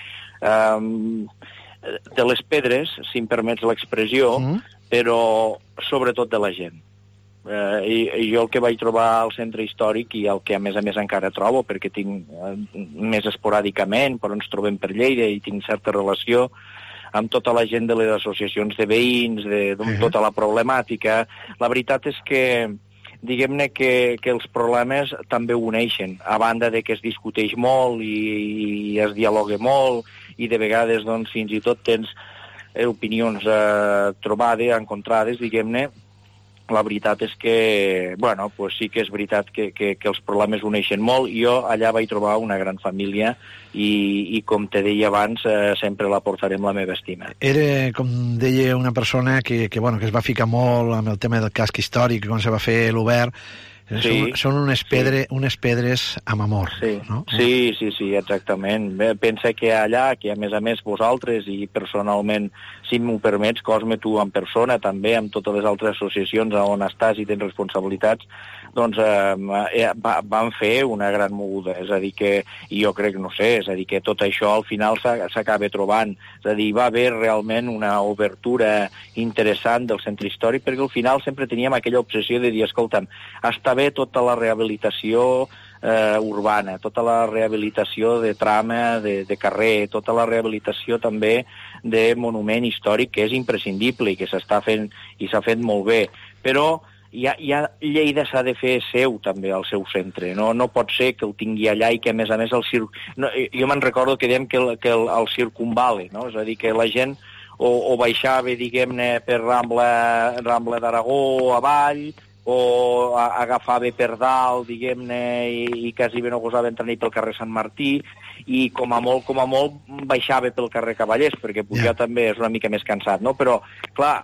Speaker 11: de les pedres, si em permets l'expressió, però sobretot de la gent. I jo el que vaig trobar al centre històric i el que a més encara trobo, perquè tinc més esporàdicament, però ens trobem per Lleida i tinc certa relació amb tota la gent de les associacions de veïns, de tota la problemàtica, la veritat és que diguem-ne que els problemes també uneixen, a banda de que es discuteix molt i es dialoga molt i de vegades doncs fins i tot tens opinions trobades, encontrades, diguem-ne. La veritat és que, bueno, pues sí que és veritat que els problemes uneixen molt. Jo allà vaig trobar una gran família i com te deia abans, sempre la portaré amb la meva estima.
Speaker 19: Era, com deia una persona que es va ficar molt amb el tema del casc històric, quan se va fer l'obert. Són unes pedres amb amor, no?
Speaker 11: Sí, exactament. Pensa que allà, que a més vosaltres i personalment, si m'ho permets, Cosme, tu en persona també, amb totes les altres associacions on estàs i tens responsabilitats, doncs van fer una gran moguda. És a dir que, i jo crec, no sé, és a dir que tot això al final s'acaba trobant. És a dir, va haver realment una obertura interessant del centre històric, perquè al final sempre teníem aquella obsessió de dir, escolta'm, està bé tota la rehabilitació, urbana, tota la rehabilitació de trama, de carrer, tota la rehabilitació també de monument històric, que és imprescindible i que s'està fent i s'ha fet molt bé. Però Lleida s'ha de fer seu, també, al seu centre. No pot ser que el tingui allà i que, a més, jo me'n recordo que dèiem que el circunvale, no? És a dir, que la gent o baixava, diguem-ne, per Rambla d'Aragó avall, o agafava per dalt, diguem-ne, i quasi bé no gosava entrar ni pel carrer Sant Martí, i com a molt baixava pel carrer Cavallers, perquè pujar també és una mica més cansat, no? Però, clar,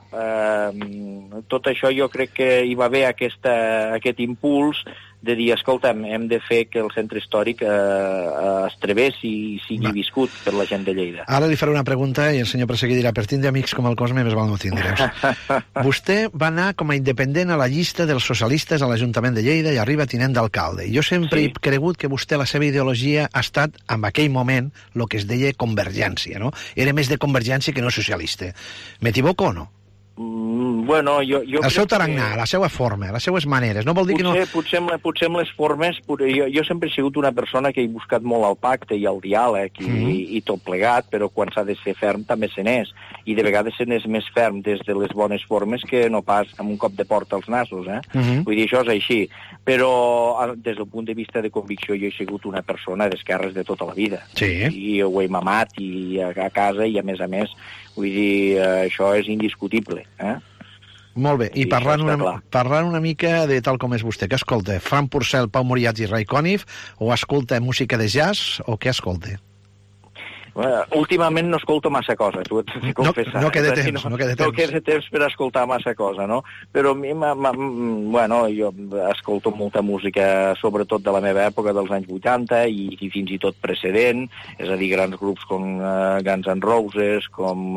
Speaker 11: tot això jo crec que hi va haver aquest impuls de dir, escolta'm, hem de fer que el centre històric es travessi i sigui viscut per la gent de Lleida.
Speaker 19: Ara li faré una pregunta i el senyor Presseguí dirà, per tindre amics com el Cosme més val no tindreus. Vostè va anar com a independent a la llista dels socialistes a l'Ajuntament de Lleida i arriba tinent d'alcalde. Jo sempre he cregut que vostè, la seva ideologia, ha estat, en aquell moment, el que es deia convergència, no? Era més de convergència que no socialista. M'equivoco o no?
Speaker 11: Bueno,
Speaker 19: el seu tarannà, la seva forma, les seues maneres, no vol dir que no...
Speaker 11: Potser amb les formes... Jo sempre he sigut una persona que he buscat molt el pacte i el diàleg i tot plegat, però quan s'ha de ser ferm també se n'és. I de vegades se n'és més ferm des de les bones formes que no pas amb un cop de porta als nassos, Vull dir, això és així. Però des del punt de vista de convicció jo he sigut una persona d'esquerres de tota la vida. I ho he mamat i a casa i a més, vull dir, això és indiscutible.
Speaker 19: Molt bé, i parlant una mica de tal com és vostè, què escolta? Fran Purcell, Pau Moriats i Ray Conniff, o escolta música de jazz, o què escolta?
Speaker 11: Últimament no escolto massa cosa, t'ho he de confessar.
Speaker 19: No queda temps.
Speaker 11: No queda temps per escoltar massa cosa, no? Però a mi, jo escolto molta música, sobretot de la meva època, dels anys 80, i fins i tot precedent, és a dir, grans grups com Guns N' Roses, com...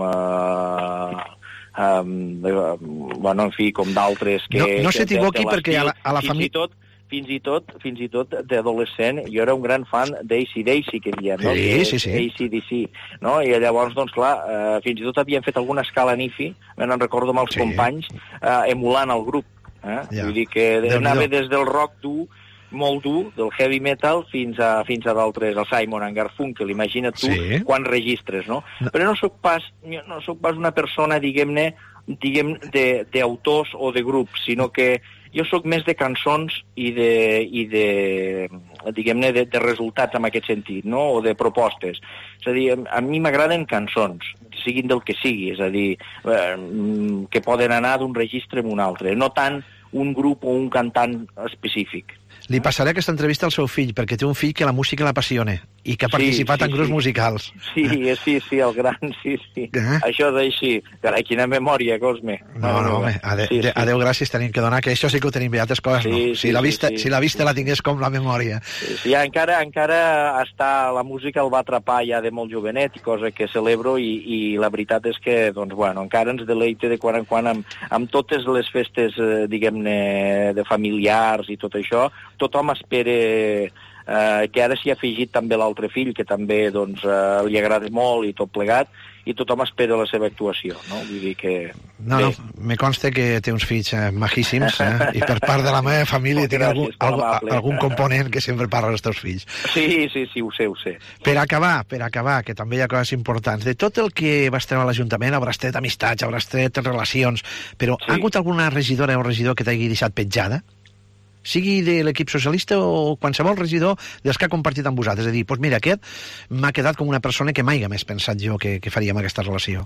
Speaker 11: en fi, com d'altres que...
Speaker 19: No s'equivoqui perquè a la família...
Speaker 11: Fins i tot d'adolescent, jo era un gran fan d'ACDC, que diem, no?
Speaker 19: Sí.
Speaker 11: ACDC, no? I llavors, doncs, clar, fins i tot havien fet alguna escala en IFI, me'n recordo amb els companys, emulant el grup. Vull dir que anava des del rock dur, molt dur, del heavy metal, fins a d'altres, el Simon & Garfunkel, imagina't tu quants registres, no? Però no soc pas una persona, diguem-ne, d'autors o de grups, sinó que jo sóc més de cançons i de diguem-ne, de resultats en aquest sentit, no? O de propostes. És a dir, a mi m'agraden cançons, siguin del que sigui, és a dir, que poden anar d'un registre a un altre, no tant un grup o un cantant específic.
Speaker 19: Li passaré aquesta entrevista al seu fill, perquè té un fill que la música l'apassiona i que ha participat en grups musicals.
Speaker 11: Sí, el gran, sí. Això és així. Carai, quina memòria, Cosme.
Speaker 19: No, home, adeu, gràcies, tenim que donar, que això sí que ho tenim bé, altres coses no. Si la vista la tingués com la memòria.
Speaker 11: Sí, encara la música el va atrapar ja de molt jovenet, cosa que celebro, i la veritat és que, doncs, encara ens deleite de quan en quan amb totes les festes, diguem-ne, de familiars i tot això. Tothom espera que ara s'hi ha afegit també l'altre fill, que també li agrada molt i tot plegat, i tothom espera la seva actuació, no? Vull dir que...
Speaker 19: No, me consta que té uns fills majíssims, i per part de la meva família té algun component que sempre parla dels teus fills.
Speaker 11: Sí, ho sé.
Speaker 19: Per acabar, que també hi ha coses importants, de tot el que vas treure a l'Ajuntament, hauràs tret amistats, hauràs tret relacions, però ha hagut alguna regidora o regidor que t'hagi deixat petjada? Sigui de l'equip socialista o qualsevol regidor dels que ha compartit amb vosaltres. És a dir, doncs mira, aquest m'ha quedat com una persona que mai més pensat jo que faríem aquesta relació.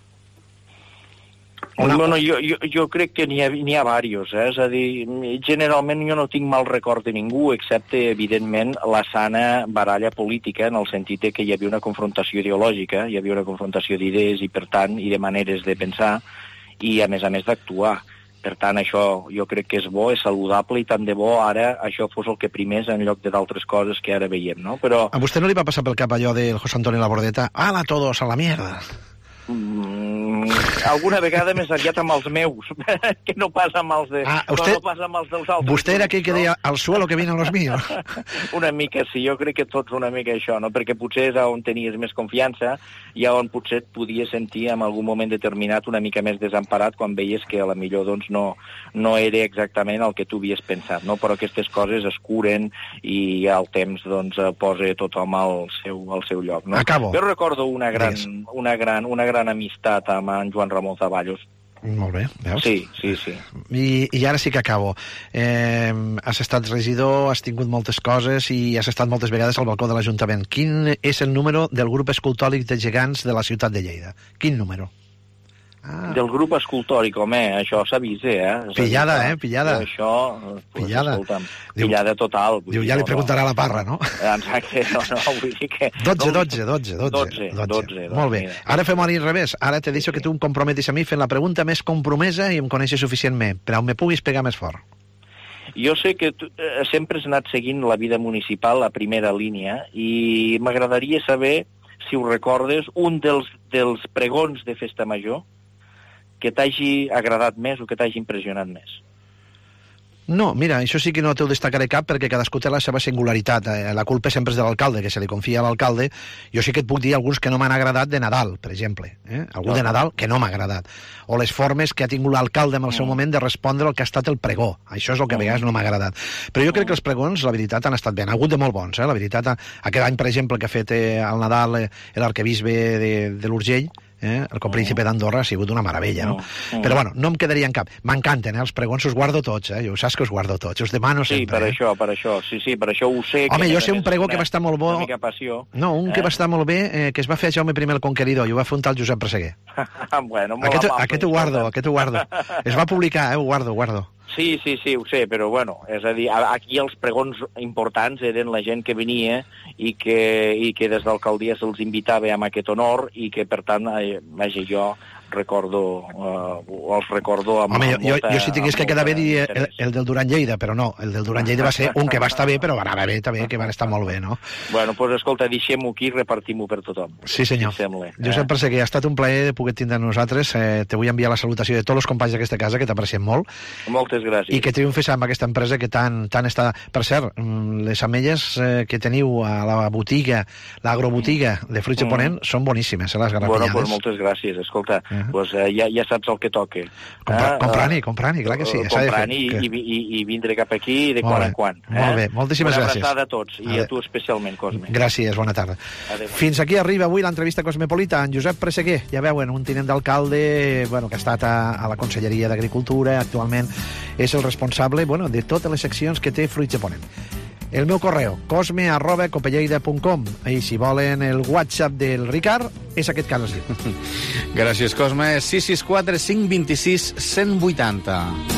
Speaker 11: Bueno, jo crec que n'hi ha diversos, és a dir, generalment jo no tinc mal record de ningú, excepte, evidentment, la sana baralla política, en el sentit que hi havia una confrontació ideològica, hi havia una confrontació d'idees i, per tant, i de maneres de pensar, i, a més d'actuar. Per tant, això jo crec que és bo, és saludable, i tant de bo ara això fos el que primés en lloc d'altres coses que ara veiem, no? Però...
Speaker 19: A vostè no li va passar pel cap allò del José Antonio Labordeta? ¡Hala todos a la mierda!
Speaker 20: alguna vegada més aviat amb els meus, que no pas amb els dels altres.
Speaker 19: Vostè era aquell que deia al suelo que vienen los míos.
Speaker 20: Una mica, sí, jo crec que tots una mica això, no? Perquè potser és on tenies més confiança i on potser et podies sentir en algun moment determinat una mica més desemparat quan veies que a la millor doncs, no era exactament el que tu havies pensat, no? Però aquestes coses es curen i al temps doncs, posa tothom al seu lloc. No?
Speaker 19: Acabo.
Speaker 20: Jo recordo una gran amistat amb en Joan Ramon Zaballos.
Speaker 19: Molt bé, veus?
Speaker 20: Sí.
Speaker 19: I ara sí que acabo. Has estat regidor, has tingut moltes coses i has estat moltes vegades al balcó de l'Ajuntament. Quin és el número del grup escultòric de gegants de la ciutat de Lleida? Quin número?
Speaker 20: Del grup escultòric, home, això s'avisa,
Speaker 19: Pillada.
Speaker 20: Això, escolta'm, pillada total.
Speaker 19: Diu, ja li preguntarà a la Parra, no?
Speaker 20: Exacte, vull dir que...
Speaker 19: 12. Molt bé. Ara fem a l'inrevés. Ara te deixo que tu em comprometis a mi fent la pregunta més compromesa i em coneixes suficientment, però me puguis pegar més fort.
Speaker 20: Jo sé que sempre has anat seguint la vida municipal a primera línia i m'agradaria saber, si ho recordes, un dels pregons de Festa Major que t'hagi agradat més o que t'hagi impressionat més.
Speaker 19: No, mira, això sí que no t'ho destacaré cap perquè cadascú té la seva singularitat. La culpa sempre és de l'alcalde, que se li confia a l'alcalde. Jo sí que et puc dir alguns que no m'han agradat de Nadal, per exemple. Algú de Nadal que no m'ha agradat. O les formes que ha tingut l'alcalde en el seu moment de respondre al que ha estat el pregó. Això és el que a vegades no m'ha agradat. Però jo crec que els pregons, la veritat, han estat bé. Han hagut de molt bons, La veritat, aquest any, per exemple, que ha fet al Nadal l'arquebisbe de l'Urgell, el copríncipe d'Andorra, ha sigut una meravella, no? Però bueno, no em quedaria en cap. M'encanten, els pregons us guardo tots, jo saps que us guardo tots, us demano sempre.
Speaker 20: Sí, per això, per això ho sé.
Speaker 19: Home, jo sé un pregó que va estar molt bo...
Speaker 20: Una mica passió.
Speaker 19: No, un que va estar molt bé, que es va fer a Jaume I el Conqueridor, i ho va fer un tal Josep Presseguer.
Speaker 20: Bueno,
Speaker 19: aquest ho guardo. Es va publicar, ho guardo.
Speaker 20: Sí, ho sé, però bueno, és a dir, aquí els pregons importants eren la gent que venia i que des d'alcaldia se'ls invitava amb aquest honor i que, per tant, vaja, jo els recordo amb
Speaker 19: molta...
Speaker 20: Home,
Speaker 19: jo si tingués que quedar bé diria el del Duran Lleida, però no, el del Duran Lleida va ser un que va estar bé, però va anar bé també, que van estar molt bé, no?
Speaker 20: Bueno, doncs escolta, deixem-ho aquí i repartim-ho per tothom.
Speaker 19: Sí, senyor. Josep Presseguer, ha estat un plaer de poder tindre nosaltres. Te vull enviar la salutació de tots els companys d'aquesta casa, que t'apreciem molt.
Speaker 20: Moltes gràcies.
Speaker 19: I que triomfes amb aquesta empresa que tant està... Per cert, les ametlles que teniu a la botiga, l'agrobotiga de Fruits de Ponent, són boníssimes, les garrapillades.
Speaker 20: Bueno, doncs moltes gràcies. Escolta, pues ja saps el que toca.
Speaker 19: Comprant-hi, clar que sí.
Speaker 20: Comprant-hi i vindre cap aquí de quan en quan.
Speaker 19: Molt bé, moltíssimes gràcies.
Speaker 20: Una abraçada a tots, i a tu especialment, Cosme.
Speaker 19: Gràcies, bona tarda. Fins aquí arriba avui l'entrevista cosmopolita en Josep Presseguer. Ja veuen, un tinent d'alcalde que ha estat a la Conselleria d'Agricultura, actualment és el responsable de totes les seccions que té Fruits de Ponent. El meu correu, cosme@copelleida.com, i si volen el WhatsApp del Ricard, és aquest que els diu.
Speaker 3: Gràcies, Cosme. 664 526 180.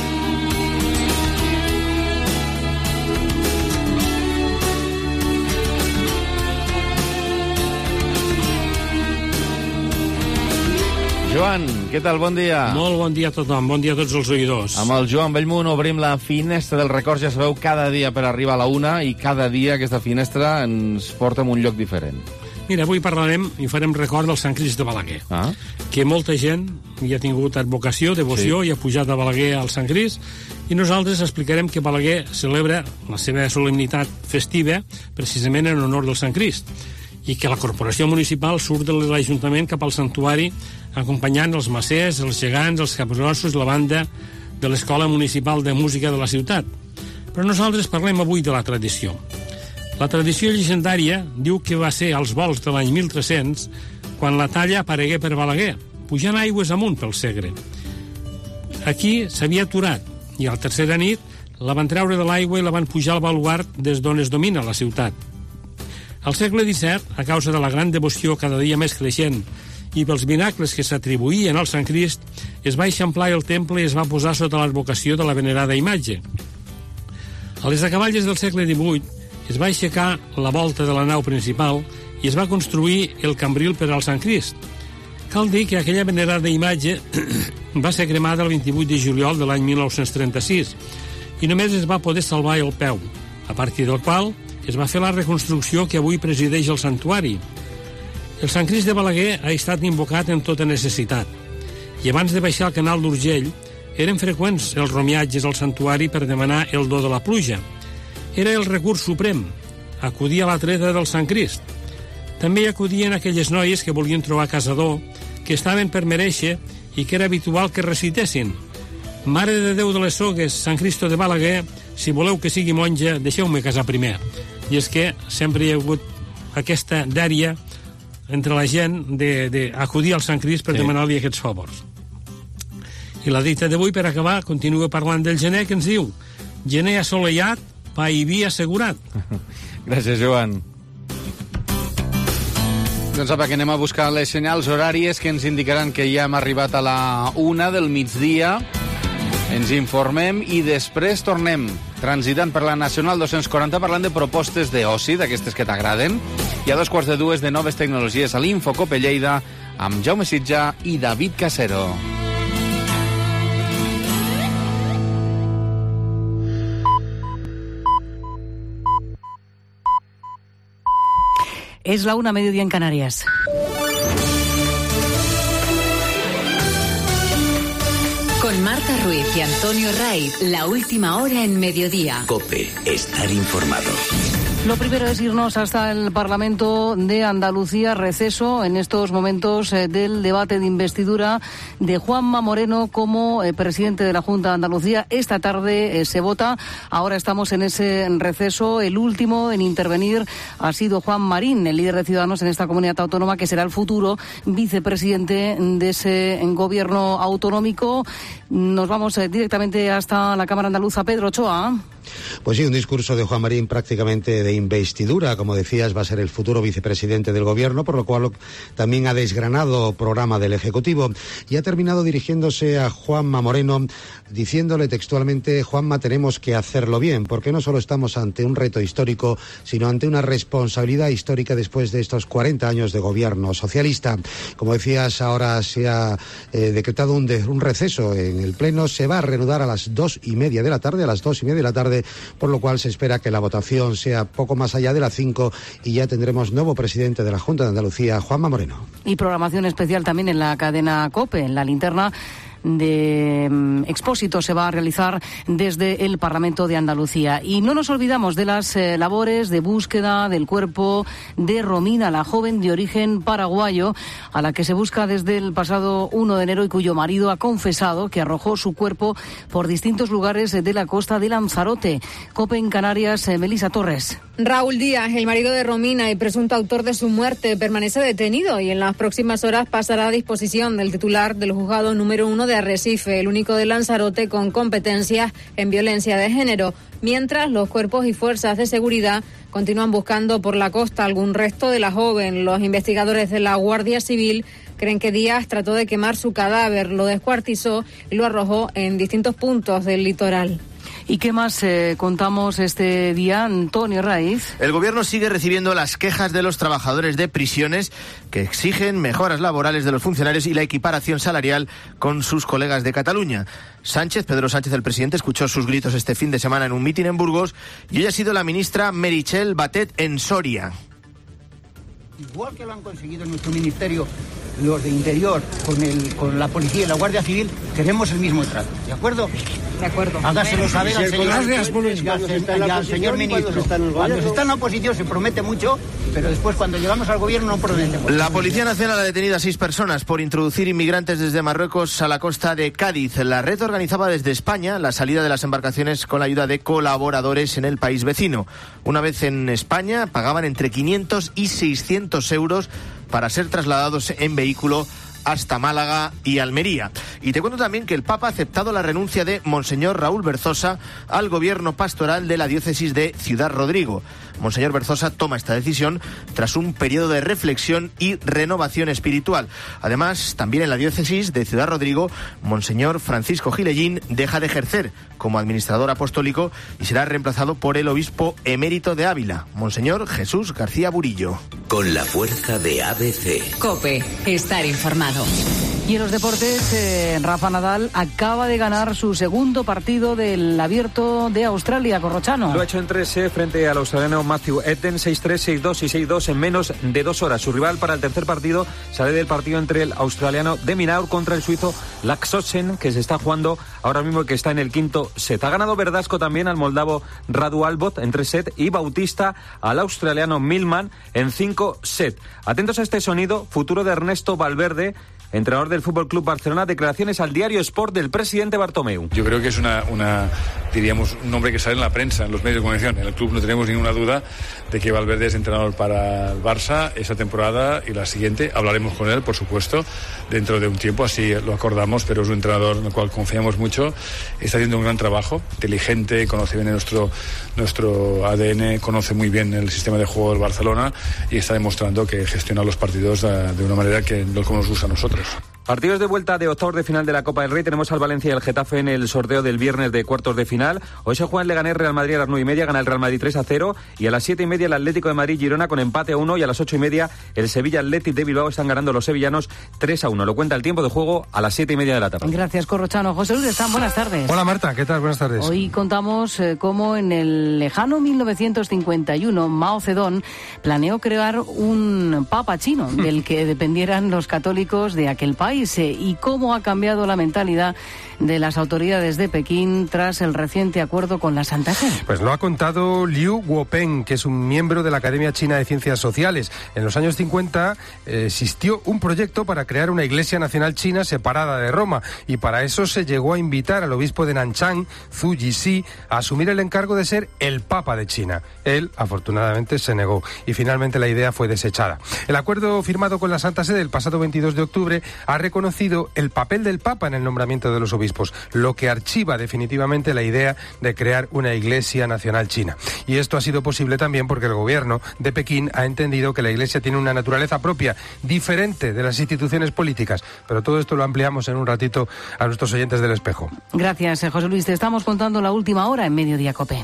Speaker 3: Joan, què tal? Bon dia.
Speaker 21: Molt bon dia a tothom, bon dia a tots els oïdors.
Speaker 3: Amb el Joan Bellmunt obrim la finestra del record, ja sabeu, cada dia per arribar a la 1, i cada dia aquesta finestra ens porta a un lloc diferent.
Speaker 21: Mira, avui parlarem i farem record del Sant Crist de Balaguer, que molta gent hi ha tingut advocació, devoció, i ha pujat a Balaguer al Sant Crist, i nosaltres explicarem que Balaguer celebra la seva solemnitat festiva precisament en honor del Sant Crist, i que la corporació municipal surt de l'Ajuntament cap al santuari acompanyant els macers, els gegants, els capgrossos i la banda de l'Escola Municipal de Música de la ciutat. Però nosaltres parlem avui de la tradició. La tradició llegendària diu que va ser als volts de l'any 1300 quan la talla aparegué per Balaguer, pujant aigües amunt pel Segre. Aquí s'havia aturat i a la tercera nit la van treure de l'aigua i la van pujar al baluart des d'on es domina la ciutat. Al segle XVII, a causa de la gran devoció cada dia més creixent i pels miracles que s'atribuïen al Sant Crist, es va eixamplar el temple i es va posar sota l'advocació de la venerada imatge. A les acaballes del segle XVIII es va aixecar la volta de la nau principal i es va construir el cambril per al Sant Crist. Cal dir que aquella venerada imatge va ser cremada el 28 de juliol de l'any 1936 i només es va poder salvar el peu, a partir del qual es va fer la reconstrucció que avui presideix el santuari. El Sant Crist de Balaguer ha estat invocat en tota necessitat I abans de baixar al canal d'Urgell, eren freqüents els romiatges al santuari per demanar el do de la pluja. Era el recurs suprem, acudir a la treta del Sant Crist. També hi acudien aquelles noies que volien trobar casador, que estaven per merèixer i que era habitual que recitessin: Mare de Déu de les Sogues, Sant Cristo de Balaguer, si voleu que sigui monja, deixeu-me casar primer. I és que sempre hi ha hagut aquesta dèria entre la gent d'acudir al Sant Crist per demanar-li aquests favors. I la dita d'avui, per acabar, continua parlant del gener, que ens diu: gener assolellat, pa i vi assegurat.
Speaker 3: Gràcies, Joan. Doncs apa, que anem a buscar les senyals horàries que ens indicaran que ja hem arribat a la 1 del migdia. Ens informem i després tornem transitant per la Nacional 240 parlant de propostes d'oci, d'aquestes que t'agraden. I a 2:45 de noves tecnologies a l'Infocope Lleida amb Jaume Sitjà i David Casero.
Speaker 4: Es la 1:00 PM en Canarias.
Speaker 2: Con Marta Ruiz y Antonio Raiz, la última hora en mediodía.
Speaker 7: COPE, estar informado.
Speaker 4: Lo primero es irnos hasta el Parlamento de Andalucía, receso en estos momentos del debate de investidura de Juanma Moreno como presidente de la Junta de Andalucía. Esta tarde se vota, ahora estamos en ese receso. El último en intervenir ha sido Juan Marín, el líder de Ciudadanos en esta comunidad autónoma, que será el futuro vicepresidente de ese gobierno autonómico. Nos vamos directamente hasta la Cámara Andaluza. Pedro Ochoa.
Speaker 22: Pues sí, un discurso de Juan Marín prácticamente de investidura. Como decías, va a ser el futuro vicepresidente del gobierno, por lo cual también ha desgranado programa del Ejecutivo y ha terminado dirigiéndose a Juanma Moreno, diciéndole textualmente: Juanma, tenemos que hacerlo bien, porque no solo estamos ante un reto histórico, sino ante una responsabilidad histórica después de estos 40 años de gobierno socialista. Como decías, ahora se ha decretado un receso en el Pleno. Se va a reanudar a las 2:30 de la tarde, por lo cual se espera que la votación sea poco más allá de las 5 y ya tendremos nuevo presidente de la Junta de Andalucía, Juanma Moreno.
Speaker 4: Y programación especial también en la cadena COPE, en la linterna de Expósito se va a realizar desde el Parlamento de Andalucía. Y no nos olvidamos de las labores de búsqueda del cuerpo de Romina, la joven de origen paraguayo, a la que se busca desde el pasado 1 de enero y cuyo marido ha confesado que arrojó su cuerpo por distintos lugares de la costa de Lanzarote. COPE en Canarias, Melisa Torres.
Speaker 23: Raúl Díaz, el marido de Romina y presunto autor de su muerte, permanece detenido y en las próximas horas pasará a disposición del titular del juzgado número 1 de Arrecife, el único de Lanzarote con competencias en violencia de género, mientras los cuerpos y fuerzas de seguridad continúan buscando por la costa algún resto de la joven. Los investigadores de la Guardia Civil creen que Díaz trató de quemar su cadáver, lo descuartizó y lo arrojó en distintos puntos del litoral.
Speaker 4: ¿Y qué más contamos este día, Antonio Raiz?
Speaker 24: El gobierno sigue recibiendo las quejas de los trabajadores de prisiones que exigen mejoras laborales de los funcionarios y la equiparación salarial con sus colegas de Cataluña. Pedro Sánchez, el presidente, escuchó sus gritos este fin de semana en un mitin en Burgos y hoy ha sido la ministra Meritxell Batet en Soria.
Speaker 25: Igual que lo han conseguido en nuestro ministerio los de Interior con la policía y la Guardia Civil, queremos el mismo trato, ¿de acuerdo?
Speaker 23: De acuerdo.
Speaker 25: Hágaselo saber al señor ministro. Cuando se está en la oposición se promete mucho, pero después cuando llegamos al gobierno no promete mucho.
Speaker 24: La Policía Nacional ha detenido a 6 personas por introducir inmigrantes desde Marruecos a la costa de Cádiz. La red organizaba desde España la salida de las embarcaciones con la ayuda de colaboradores en el país vecino. Una vez en España pagaban entre 500 y 600 euros para ser trasladados en vehículo hasta Málaga y Almería. Y te cuento también que el Papa ha aceptado la renuncia de Monseñor Raúl Berzosa al gobierno pastoral de la diócesis de Ciudad Rodrigo. Monseñor Berzosa toma esta decisión tras un periodo de reflexión y renovación espiritual. Además, también en la diócesis de Ciudad Rodrigo, Monseñor Francisco Gilellín deja de ejercer como administrador apostólico y será reemplazado por el obispo emérito de Ávila, Monseñor Jesús García Burillo.
Speaker 7: Con la fuerza de ABC.
Speaker 2: COPE, estar informado.
Speaker 4: Y en los deportes, Rafa Nadal acaba de ganar su segundo partido del Abierto de Australia, Corrochano.
Speaker 1: Lo ha hecho en 3 frente al australiano Matthew Etten, 6-3, 6-2 y 6-2 en menos de 2 horas. Su rival para el tercer partido sale del partido entre el australiano de Minaur contra el suizo Laxosen, que se está jugando ahora mismo y que está en el quinto set. Ha ganado Verdasco también al moldavo Radu Albot en 3 sets y Bautista al australiano Millman en 5 sets. Atentos a este sonido, futuro de Ernesto Valverde, entrenador del Fútbol Club Barcelona, declaraciones al diario Sport del presidente Bartomeu.
Speaker 5: Yo creo que es diríamos, un nombre que sale en la prensa, en los medios de comunicación. En el club no tenemos ninguna duda de que Valverde es entrenador para el Barça esa temporada y la siguiente. Hablaremos con él, por supuesto, dentro de un tiempo, así lo acordamos, pero es un entrenador en el cual confiamos mucho. Está haciendo un gran trabajo, inteligente, conoce bien nuestro ADN, conoce muy bien el sistema de juego del Barcelona y está demostrando que gestiona los partidos de una manera que no como nos gusta a nosotros.
Speaker 1: Partidos de vuelta de octavos de final de la Copa del Rey. Tenemos al Valencia y el Getafe en el sorteo del viernes de cuartos de final. Hoy se juega el Leganés Real Madrid a las 9:30, gana el Real Madrid 3-0, y a las 7:30 el Atlético de Madrid Girona con empate a 1, y a las 8:30 el Sevilla Athletic de Bilbao están ganando los sevillanos 3-1. Lo cuenta el tiempo de juego a las 7:30 de la tarde.
Speaker 4: Gracias, Corrochano. José Luis Están, buenas tardes.
Speaker 6: Hola Marta, ¿qué tal? Buenas tardes.
Speaker 4: Hoy contamos cómo en el lejano 1951 Mao Zedong planeó crear un papa chino del que dependieran los católicos de aquel país y cómo ha cambiado la mentalidad de las autoridades de Pekín tras el reciente acuerdo con la Santa Fe.
Speaker 6: Pues lo ha contado Liu Guopeng, que es un miembro de la Academia China de Ciencias Sociales. En los años 50 existió un proyecto para crear una iglesia nacional china separada de Roma, y para eso se llegó a invitar al obispo de Nanchang, Zhu Yixi, a asumir el encargo de ser el Papa de China. Él, afortunadamente, se negó y finalmente la idea fue desechada. El acuerdo firmado con la Santa Sede el pasado 22 de octubre ha reconocido el papel del Papa en el nombramiento de los obispos, lo que archiva definitivamente la idea de crear una Iglesia Nacional China. Y esto ha sido posible también porque el gobierno de Pekín ha entendido que la Iglesia tiene una naturaleza propia, diferente de las instituciones políticas. Pero todo esto lo ampliamos en un ratito a nuestros oyentes del Espejo.
Speaker 4: Gracias, José Luis. Te estamos contando la última hora en Mediodía COPE.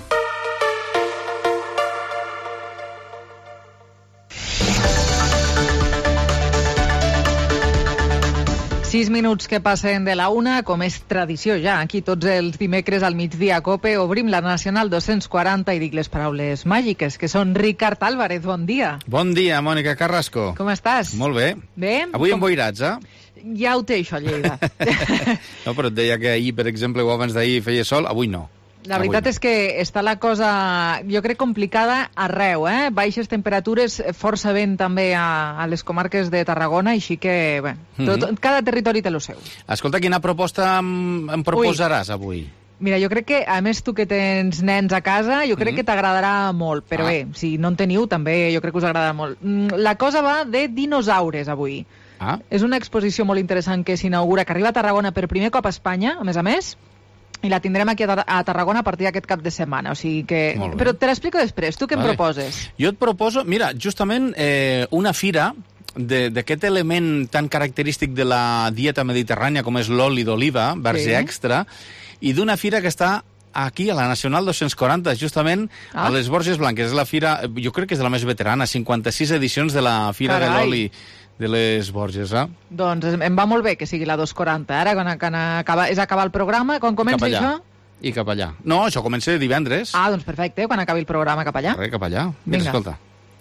Speaker 8: Sis minuts que passen de la una, com és tradició ja. Aquí tots els dimecres al migdia a COPE obrim la Nacional 240 i dic les paraules màgiques, que són Ricard Álvarez. Bon dia.
Speaker 3: Bon dia, Mònica Carrasco.
Speaker 8: Com estàs?
Speaker 3: Molt bé.
Speaker 8: Bé?
Speaker 3: Avui emboirats,
Speaker 8: Ja ho té, això, a Lleida.
Speaker 3: No, però et deia que ahir, per exemple, o abans d'ahir feia sol, avui no.
Speaker 8: La veritat és que està la cosa, jo crec, complicada arreu, baixes temperatures, força vent també a les comarques de Tarragona, així que, bé, cada territori té lo seu.
Speaker 3: Escolta, quina proposta em proposaràs avui?
Speaker 8: Mira, jo crec que, a més, tu que tens nens a casa, jo crec que t'agradarà molt, però bé, si no en teniu, també jo crec que us agradarà molt. La cosa va de dinosaures, avui. És una exposició molt interessant que s'inaugura, que arriba a Tarragona per primer cop a Espanya, a més, i la tindrem aquí a Tarragona a partir d'aquest cap de setmana, o sigui que... Però te l'explico després, tu què em proposes?
Speaker 3: Jo et proposo, mira, justament una fira d'aquest element tan característic de la dieta mediterrània com és l'oli d'oliva, verge extra, i d'una fira que està aquí, a la Nacional 240, justament a les Borges Blanques. És la fira, jo crec que és de la més veterana, 56 edicions de la Fira de l'Oli de les Borges,
Speaker 8: Doncs em va molt bé que sigui la 240. Ara, quan és acabar el programa, quan comença això?
Speaker 3: I cap allà. No, això comença divendres.
Speaker 8: Doncs perfecte, quan acabi el programa cap allà.
Speaker 3: Cap allà. Vinga, escolta.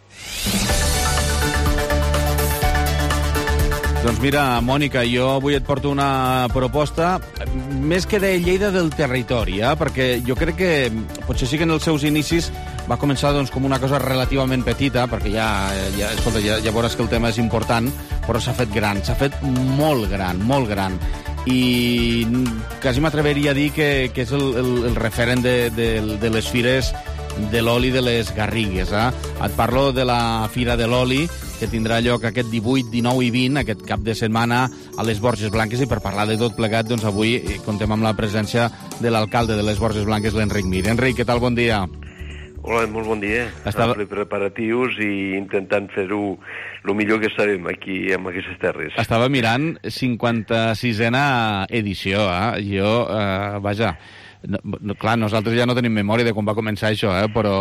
Speaker 3: Doncs mira, Mònica, jo avui et porto una proposta més que de Lleida del territori, perquè jo crec que potser sí que en els seus inicis va començar com una cosa relativament petita, perquè escolta, ja veuràs que el tema és important, però s'ha fet gran, s'ha fet molt gran, i quasi m'atreveria a dir que és el referent de les fires de l'oli de les Garrigues. Et parlo de la Fira de l'Oli, que tindrà lloc aquest 18, 19 i 20, aquest cap de setmana a les Borges Blanques, i per parlar de tot plegat, doncs avui contem amb la presència de l'alcalde de les Borges Blanques, l'Enric Mir. Enric, què tal? Bon dia.
Speaker 9: Hola, molt bon dia. Estem preparatius i intentant fer-ho el millor que sabem aquí, en aquestes terres.
Speaker 3: Estava mirant 56a edició, Jo, vaja... clar, nosaltres ja no tenim memòria de quan va començar això,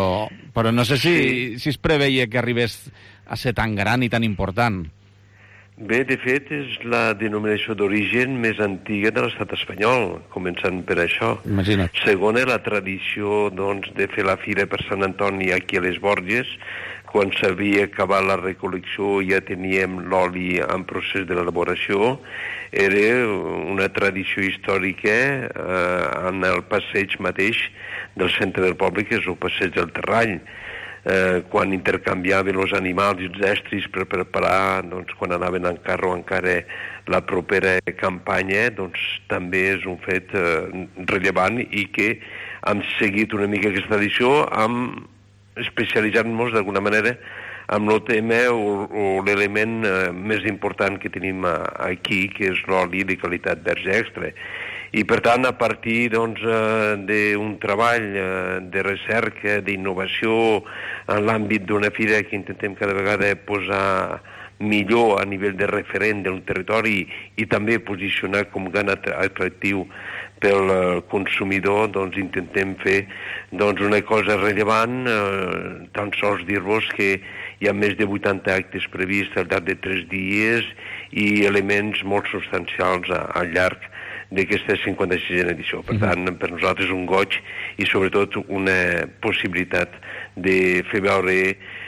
Speaker 3: però no sé si es preveia que arribés a ser tan gran i tan important.
Speaker 9: Bé, de fet, és la denominació d'origen més antiga de l'estat espanyol, començant per això.
Speaker 3: Imagina't.
Speaker 9: Segona, la tradició doncs, de fer la fira per Sant Antoni aquí a les Borges. Quan s'havia acabat la recol·lecció ja teníem l'oli en procés de l'elaboració. Era una tradició històrica en el passeig mateix del centre del poble, que és el passeig del Terrall. Quan intercanviaven els animals i els estris per preparar, doncs, quan anaven en carro encara la propera campanya, doncs també és un fet rellevant i que hem seguit una mica aquesta tradició, especialitzant-nos d'alguna manera amb el tema o l'element més important que tenim aquí, que és l'oli de qualitat verge extra. I, per tant, a partir doncs, d'un treball de recerca, d'innovació en l'àmbit d'una fira que intentem cada vegada posar millor a nivell de referent d'un territori i també posicionar com gran atractiu pel consumidor, doncs intentem fer doncs, una cosa rellevant, tan sols dir-vos que hi ha més de 80 actes previstos al llarg de 3 dies i elements molt substancials al llarg d'aquesta 56a edició. Per tant, per nosaltres un goig i sobretot una possibilitat de fer veure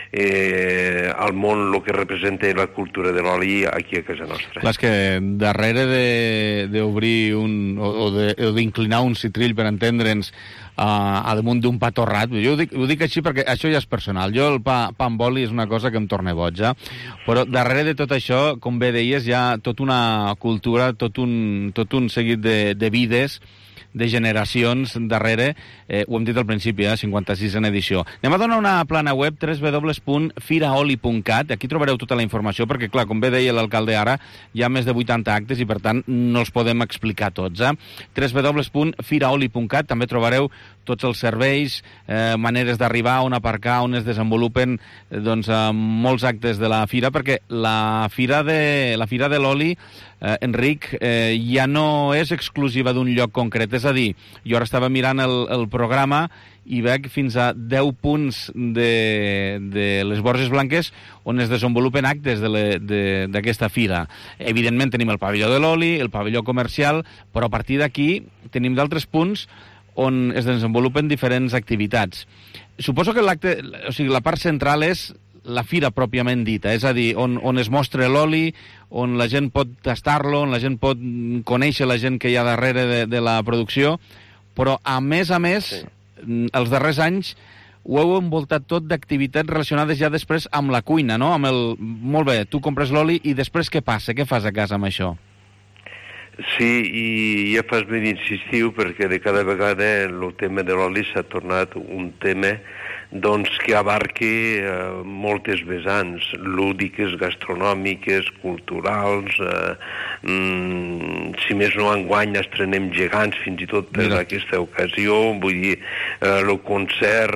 Speaker 9: al món el que representa la cultura de l'oli aquí a casa nostra.
Speaker 3: Clar, és que darrere d'obrir o d'inclinar un citrill, per entendre'ns, a damunt d'un pa torrat, jo ho dic així perquè això ja és personal. Jo el pa amb oli és una cosa que em torna boja, però darrere de tot això, com bé deies, hi ha tota una cultura, tot un seguit de vides, de generacions darrere, ho hem dit al principi, 56a edició. Anem a donar una plana web, www.firaoli.cat, aquí trobareu tota la informació, perquè, clar, com bé deia l'alcalde ara, hi ha més de 80 actes i, per tant, no els podem explicar tots. www.firaoli.cat, també trobareu tots els serveis, maneres d'arribar, on aparcar, on es desenvolupen doncs, molts actes de la fira, perquè la fira de l'oli, Enric, ja no és exclusiva d'un lloc concret, és a dir, jo ara estava mirant el programa i veig fins a 10 punts de les Borges Blanques on es desenvolupen actes d'aquesta fira. Evidentment tenim el pavelló de l'oli, el pavelló comercial, però a partir d'aquí tenim d'altres punts on es desenvolupen diferents activitats. Suposo que la part central és la fira pròpiament dita, és a dir, on es mostra l'oli, on la gent pot tastar-lo, on la gent pot conèixer la gent que hi ha darrere de la producció, però a més, els darrers anys ho heu envoltat tot d'activitats relacionades ja després amb la cuina, no? Molt bé, tu compres l'oli i després què passa? Què fas a casa amb això?
Speaker 9: Sí, i ja fas bé d'insistir perquè de cada vegada el tema de l'oli s'ha tornat un tema doncs, que abarqui moltes vessants, lúdiques, gastronòmiques, culturals, si més no enguany estrenem gegants fins i tot per aquesta ocasió, vull dir, el concert,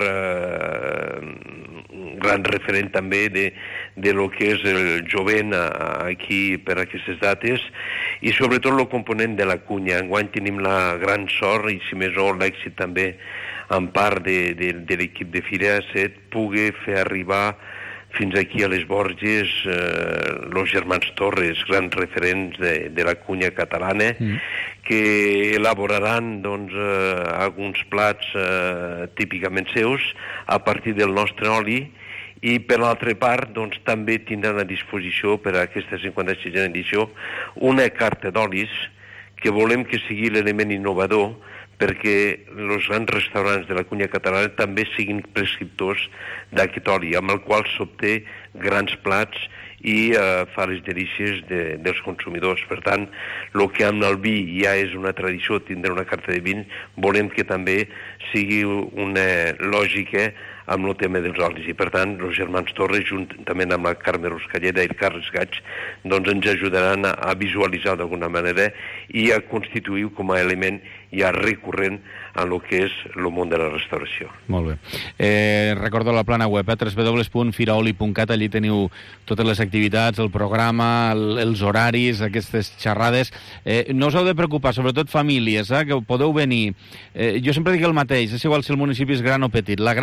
Speaker 9: gran referent també de lo que és el jovent aquí per aquestes dates i sobretot el component de la cunya. Enguany tenim la gran sort i si més no l'èxit també en part de l'equip de Fira Set pugui fer arribar fins aquí a les Borges els germans Torres, grans referents de la cunya catalana, que elaboraran doncs, alguns plats típicament seus a partir del nostre oli i per l'altra part doncs, també tindran a disposició per a aquesta 56a edició una carta d'olis que volem que sigui l'element innovador perquè els grans restaurants de la cuina catalana també siguin prescriptors d'aquest oli, amb el qual s'obté grans plats i fa les delícies dels consumidors. Per tant, el que amb el vi ja és una tradició, tindre una carta de vins, volem que també sigui una lògica amb el tema dels olis. I per tant, els germans Torres, juntament amb la Carme Ruscalleda i el Carles Gaig, doncs ens ajudaran a visualitzar d'alguna manera i a constituir com a element ja recurrent en el que és el món de la restauració.
Speaker 3: Molt bé. Recordo la plana web, www.firaoli.cat, allí teniu totes les activitats, el programa, els horaris, aquestes xerrades. No us heu de preocupar, sobretot famílies, que podeu venir. Jo sempre dic el mateix, és igual si el municipi és gran o petit. La gràcia és arribar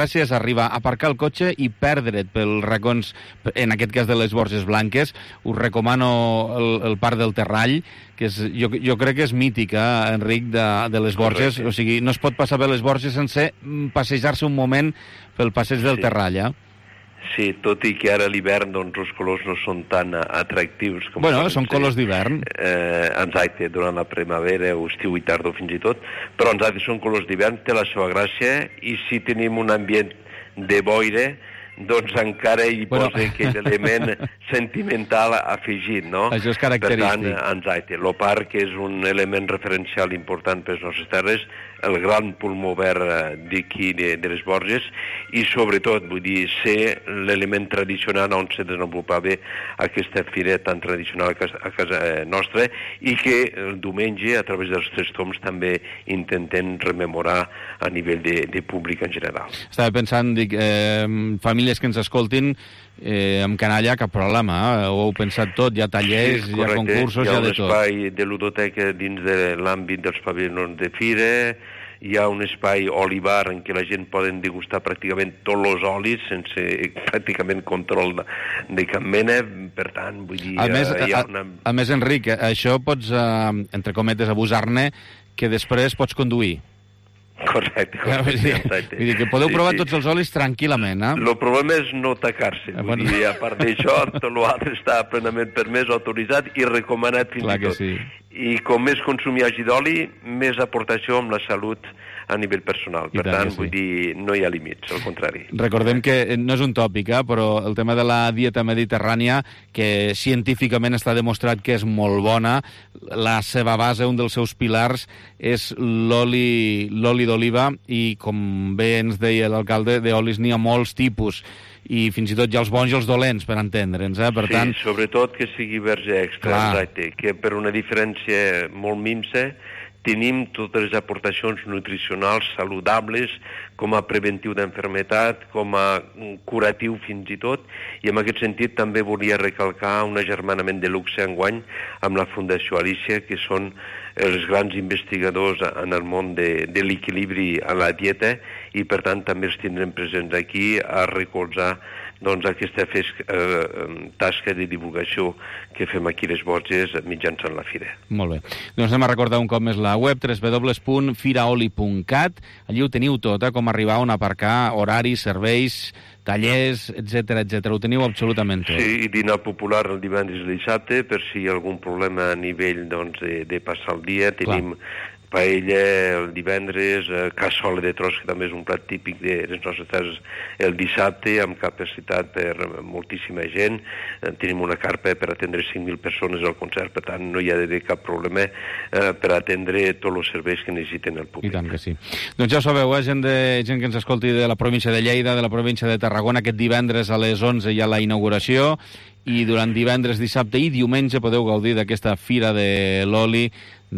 Speaker 3: arribar a aparcar el cotxe i perdre't pels racons, en aquest cas de les Borges Blanques. Us recomano el Parc del Terrall, que jo crec que és mítica, Enric, de les Borges. O sigui, no es pot passar per les Borges sense passejar-se un moment pel passeig del Terrall,
Speaker 9: Sí, tot i que ara a l'hivern doncs, els colors no són tan atractius com...
Speaker 3: Bueno, són colors d'hivern.
Speaker 9: Exacte, durant la primavera, estiu i tardor fins i tot, però exacte, són colors d'hivern, té la seva gràcia, i si tenim un ambient de boira, doncs encara hi posa aquell element sentimental afegit, no?
Speaker 3: Això és característic.
Speaker 9: Per tant, exacte, el parc és un element referencial important per les nostres terres, el gran pulmó verd d'aquí, de les Borges, i sobretot, vull dir, ser l'element tradicional on se desenvolupava aquesta fira tan tradicional a casa nostra, i que el diumenge, a través dels Tres Tombs, també intentem rememorar a nivell de públic en general.
Speaker 3: Estava pensant, dic, famílies que ens escoltin, amb canalla cap problema, ho heu pensat tot, hi ha tallers, hi ha concursos, hi ha de tot.
Speaker 9: Hi ha un espai de ludoteca dins de l'àmbit dels pavellons de fira, hi ha un espai olivar en què la gent poden degustar pràcticament tots els olis sense pràcticament control de cap mena, per tant, vull dir...
Speaker 3: A més, Enric, això pots, entre cometes, abusar-ne, que després pots conduir.
Speaker 9: Correcte.
Speaker 3: Vull dir que podeu provar tots els olis tranquil·lament,
Speaker 9: El problema és no tacar-se. Vull dir, a part d'això, tot l'altre està plenament permès, autoritzat i recomanat fins i tot. I com més consum hi hagi d'oli, més aportació amb la salut a nivell personal. Per tant, vull dir, no hi ha límits, al contrari.
Speaker 3: Recordem que no és un tòpic, però el tema de la dieta mediterrània, que científicament està demostrat que és molt bona, la seva base, un dels seus pilars, és l'oli d'oliva, i com bé ens deia l'alcalde, d'olis n'hi ha molts tipus, i fins i tot hi ha els bons i els dolents, per entendre'ns. Per tant...
Speaker 9: sobretot que sigui verge extra, exacte, que per una diferència molt minsa tenim totes les aportacions nutricionals saludables com a preventiu d'enfermetat, com a curatiu fins i tot, i en aquest sentit també volia recalcar un agermanament de luxe enguany amb la Fundació Alícia, que són els grans investigadors en el món de l'equilibri a la dieta, i per tant també els tindrem presents aquí a recolzar doncs aquesta tasca de divulgació que fem aquí les Borges mitjançant la fira.
Speaker 3: Molt bé. Doncs anem a recordar un cop més la web, www.firaoli.cat. Allí ho teniu tot, com arribar, on aparcar, horaris, serveis, tallers, etc. Ho teniu absolutament tot.
Speaker 9: Sí, i dinar popular el divendres i el dissabte, per si hi ha algun problema a nivell doncs, de passar el dia. Tenim paella el divendres, cassola de tros, que també és un plat típic de les nostres terres, el dissabte, amb capacitat per moltíssima gent. Tenim una carpa per atendre 5.000 persones al concert, per tant no hi ha d'haver cap problema per atendre tots els serveis que necessiten el públic.
Speaker 3: I tant que sí. Doncs ja ho sabeu, gent que ens escolti de la província de Lleida, de la província de Tarragona, aquest divendres a les 11 hi ha la inauguració, i durant divendres, dissabte i diumenge podeu gaudir d'aquesta Fira de l'Oli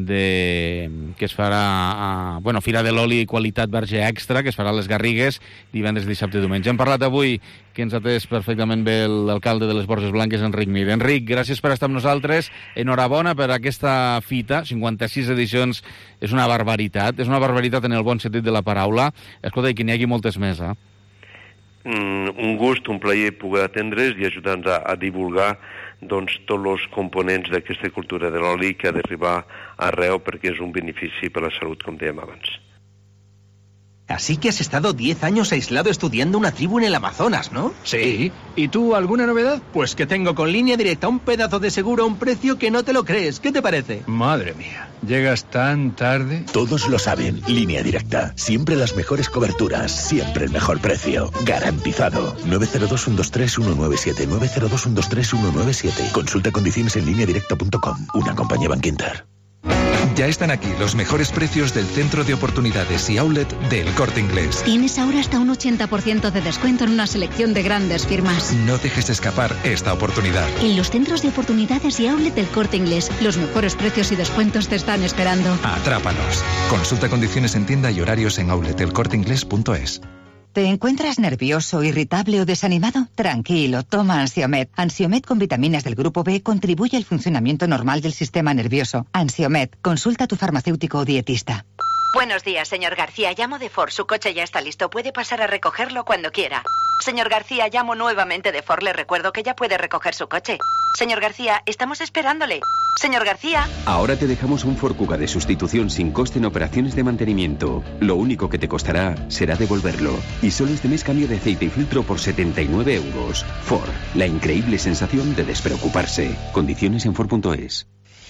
Speaker 3: que es farà Fira de l'Oli i qualitat verge extra, que es farà a les Garrigues divendres, dissabte i diumenge. Hem parlat avui, que ens ha atès perfectament bé l'alcalde de les Borges Blanques, Enric Mir. Enric, gràcies per estar amb nosaltres, enhorabona per aquesta fita, 56 edicions, és una barbaritat en el bon sentit de la paraula. Escolta, i que n'hi hagi moltes més,
Speaker 9: un gust, un plaer poder atendre's i ajudar-nos a divulgar doncs, tots els components d'aquesta cultura de l'oli que ha d'arribar arreu perquè és un benefici per la salut, com dèiem abans.
Speaker 10: Así que has estado 10 años aislado estudiando una tribu en el Amazonas, ¿no?
Speaker 13: Sí. ¿Y tú, alguna novedad?
Speaker 10: Pues que tengo con Línea Directa un pedazo de seguro a un precio que no te lo crees. ¿Qué te parece?
Speaker 13: Madre mía, ¿llegas tan tarde?
Speaker 7: Todos lo saben. Línea Directa. Siempre las mejores coberturas. Siempre el mejor precio. Garantizado. 902-123-197. 902-123-197. Consulta condiciones en lineadirecta.com. Una compañía Bankinter.
Speaker 14: Ya están aquí los mejores precios del centro de oportunidades y outlet del Corte Inglés.
Speaker 15: Tienes ahora hasta un 80% de descuento en una selección de grandes firmas.
Speaker 14: No dejes escapar esta oportunidad.
Speaker 15: En los centros de oportunidades y outlet del Corte Inglés, los mejores precios y descuentos te están esperando.
Speaker 14: Atrápalos. Consulta condiciones en tienda y horarios en outletelcorteinglés.es.
Speaker 16: ¿Te encuentras nervioso, irritable o desanimado? Tranquilo, toma Ansiomed. Ansiomed con vitaminas del grupo B contribuye al funcionamiento normal del sistema nervioso. Ansiomed, consulta a tu farmacéutico o dietista.
Speaker 11: Buenos días, señor García. Llamo de Ford. Su coche ya está listo. Puede pasar a recogerlo cuando quiera. Señor García, llamo nuevamente de Ford. Le recuerdo que ya puede recoger su coche. Señor García, estamos esperándole. Señor García.
Speaker 12: Ahora te dejamos un Ford Kuga de sustitución sin coste en operaciones de mantenimiento. Lo único que te costará será devolverlo. Y solo este mes cambio de aceite y filtro por 79 euros. Ford, la increíble sensación de despreocuparse. Condiciones en Ford.es.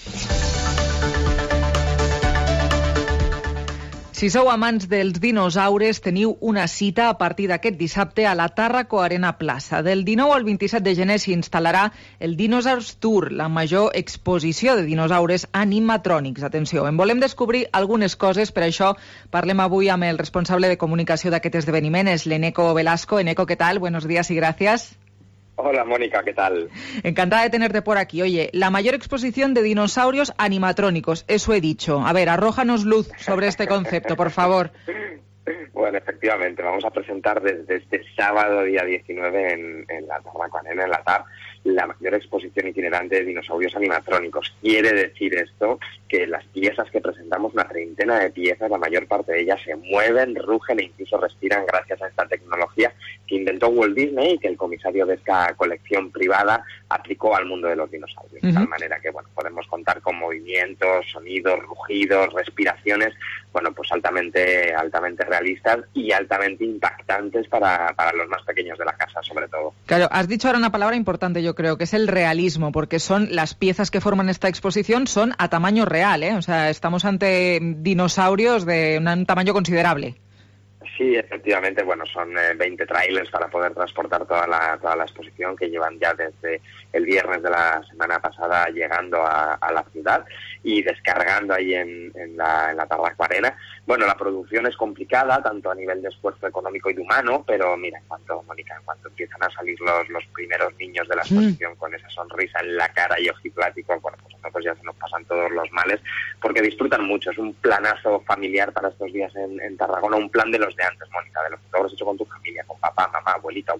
Speaker 8: Si sou amants dels dinosaures, teniu una cita a partir d'aquest dissabte a la Tàrraco Arena Plaça. Del 19 al 27 de gener s'hi instal·larà el Dinosaurs Tour, la major exposició de dinosaures animatrònics. Atenció, en volem descobrir algunes coses, per això parlem avui amb el responsable de comunicació d'aquest esdeveniment, és l'Eneco Velasco. Eneco, ¿qué tal? Buenos días y gracias.
Speaker 17: Hola, Mónica, ¿qué tal?
Speaker 8: Encantada de tenerte por aquí. Oye, la mayor exposición de dinosaurios animatrónicos, eso he dicho. A ver, arrójanos luz sobre este concepto, por favor.
Speaker 17: Bueno, efectivamente, vamos a presentar desde este sábado, día 19, en la Tàrraco Arena, en la TAR, la mayor exposición itinerante de dinosaurios animatrónicos. Quiere decir esto que las piezas que presentamos, una treintena de piezas, la mayor parte de ellas se mueven, rugen e incluso respiran gracias a esta tecnología que inventó Walt Disney y que el comisario de esta colección privada aplicó al mundo de los dinosaurios. De tal manera que, bueno, podemos contar con movimientos, sonidos, rugidos, respiraciones, bueno, pues altamente realistas y altamente impactantes para los más pequeños de la casa, sobre todo.
Speaker 8: Claro, has dicho ahora una palabra importante, yo creo, que es el realismo, porque son las piezas que forman esta exposición son a tamaño real, ¿eh? O sea, estamos ante dinosaurios de un tamaño considerable.
Speaker 17: Sí, efectivamente, bueno, son 20 trailers para poder transportar toda la exposición, que llevan ya desde el viernes de la semana pasada llegando a la ciudad y descargando ahí en la Tàrraco Arena. Bueno, la producción es complicada, tanto a nivel de esfuerzo económico y de humano, pero mira, en cuanto empiezan a salir los primeros niños de la exposición con esa sonrisa en la cara y ojiplático, bueno, pues nosotros ya se nos pasan todos los males, porque disfrutan mucho. Es un planazo familiar para estos días en Tarragona, un plan de los de antes, Mónica, de los que tú has hecho con tu familia, con papá, mamá, abuelita,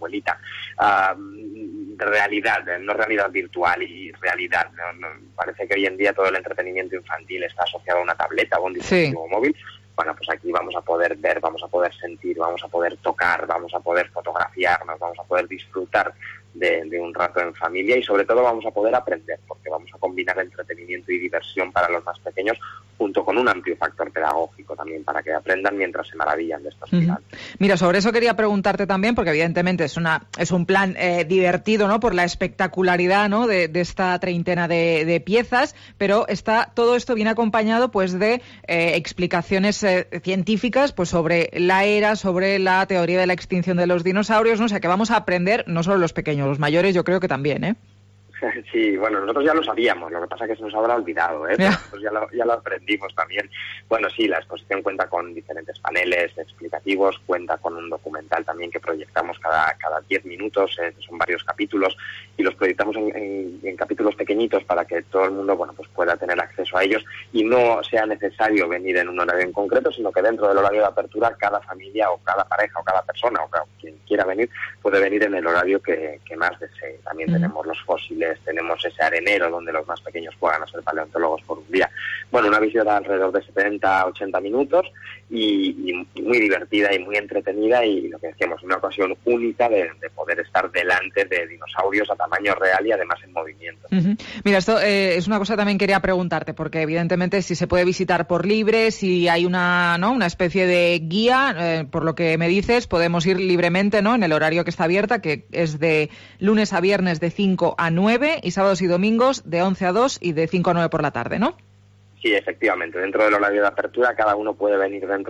Speaker 17: realidad, no realidad virtual y realidad. No, parece que hoy en día todo el entretenimiento infantil está asociado a una tableta o a un dispositivo móvil. Bueno, pues aquí vamos a poder ver, vamos a poder sentir, vamos a poder tocar, vamos a poder fotografiarnos, vamos a poder disfrutar de un rato en familia y sobre todo vamos a poder aprender, porque vamos a combinar entretenimiento y diversión para los más pequeños junto con un amplio factor pedagógico también para que aprendan mientras se maravillan de estos gigantes.
Speaker 8: Mira, sobre eso quería preguntarte también, porque evidentemente es un plan divertido, ¿no?, por la espectacularidad, ¿no?, de esta treintena de piezas, pero todo esto viene acompañado pues de explicaciones científicas pues sobre la era, sobre la teoría de la extinción de los dinosaurios, ¿no? O sea que vamos a aprender no solo los pequeños, los mayores yo creo que también, ¿eh?
Speaker 17: Sí, bueno, nosotros ya lo sabíamos, lo que pasa es que se nos habrá olvidado, ¿eh? Pero nosotros ya lo aprendimos también. Bueno, sí, la exposición cuenta con diferentes paneles explicativos, cuenta con un documental también que proyectamos cada 10 minutos, son varios capítulos, y los proyectamos en capítulos pequeñitos para que todo el mundo, bueno, pues pueda tener acceso a ellos y no sea necesario venir en un horario en concreto, sino que dentro del horario de apertura cada familia o cada pareja o cada persona o quien quiera venir puede venir en el horario que más desee. También tenemos los fósiles, tenemos ese arenero donde los más pequeños juegan a ser paleontólogos por un día. Bueno, una visita de alrededor de 70-80 minutos y muy divertida y muy entretenida y lo que decíamos, una ocasión única de poder estar delante de dinosaurios a tamaño real y además en movimiento.
Speaker 8: Mira, esto es una cosa también quería preguntarte, porque evidentemente si se puede visitar por libre, si hay una especie de guía, por lo que me dices, podemos ir libremente, ¿no?, en el horario que está abierta, que es de lunes a viernes de 5 a 9 y sábados y domingos de 11 a 2 y de 5 a 9 por la tarde, ¿no?
Speaker 17: Sí, efectivamente. Dentro del horario de apertura, cada uno puede venir en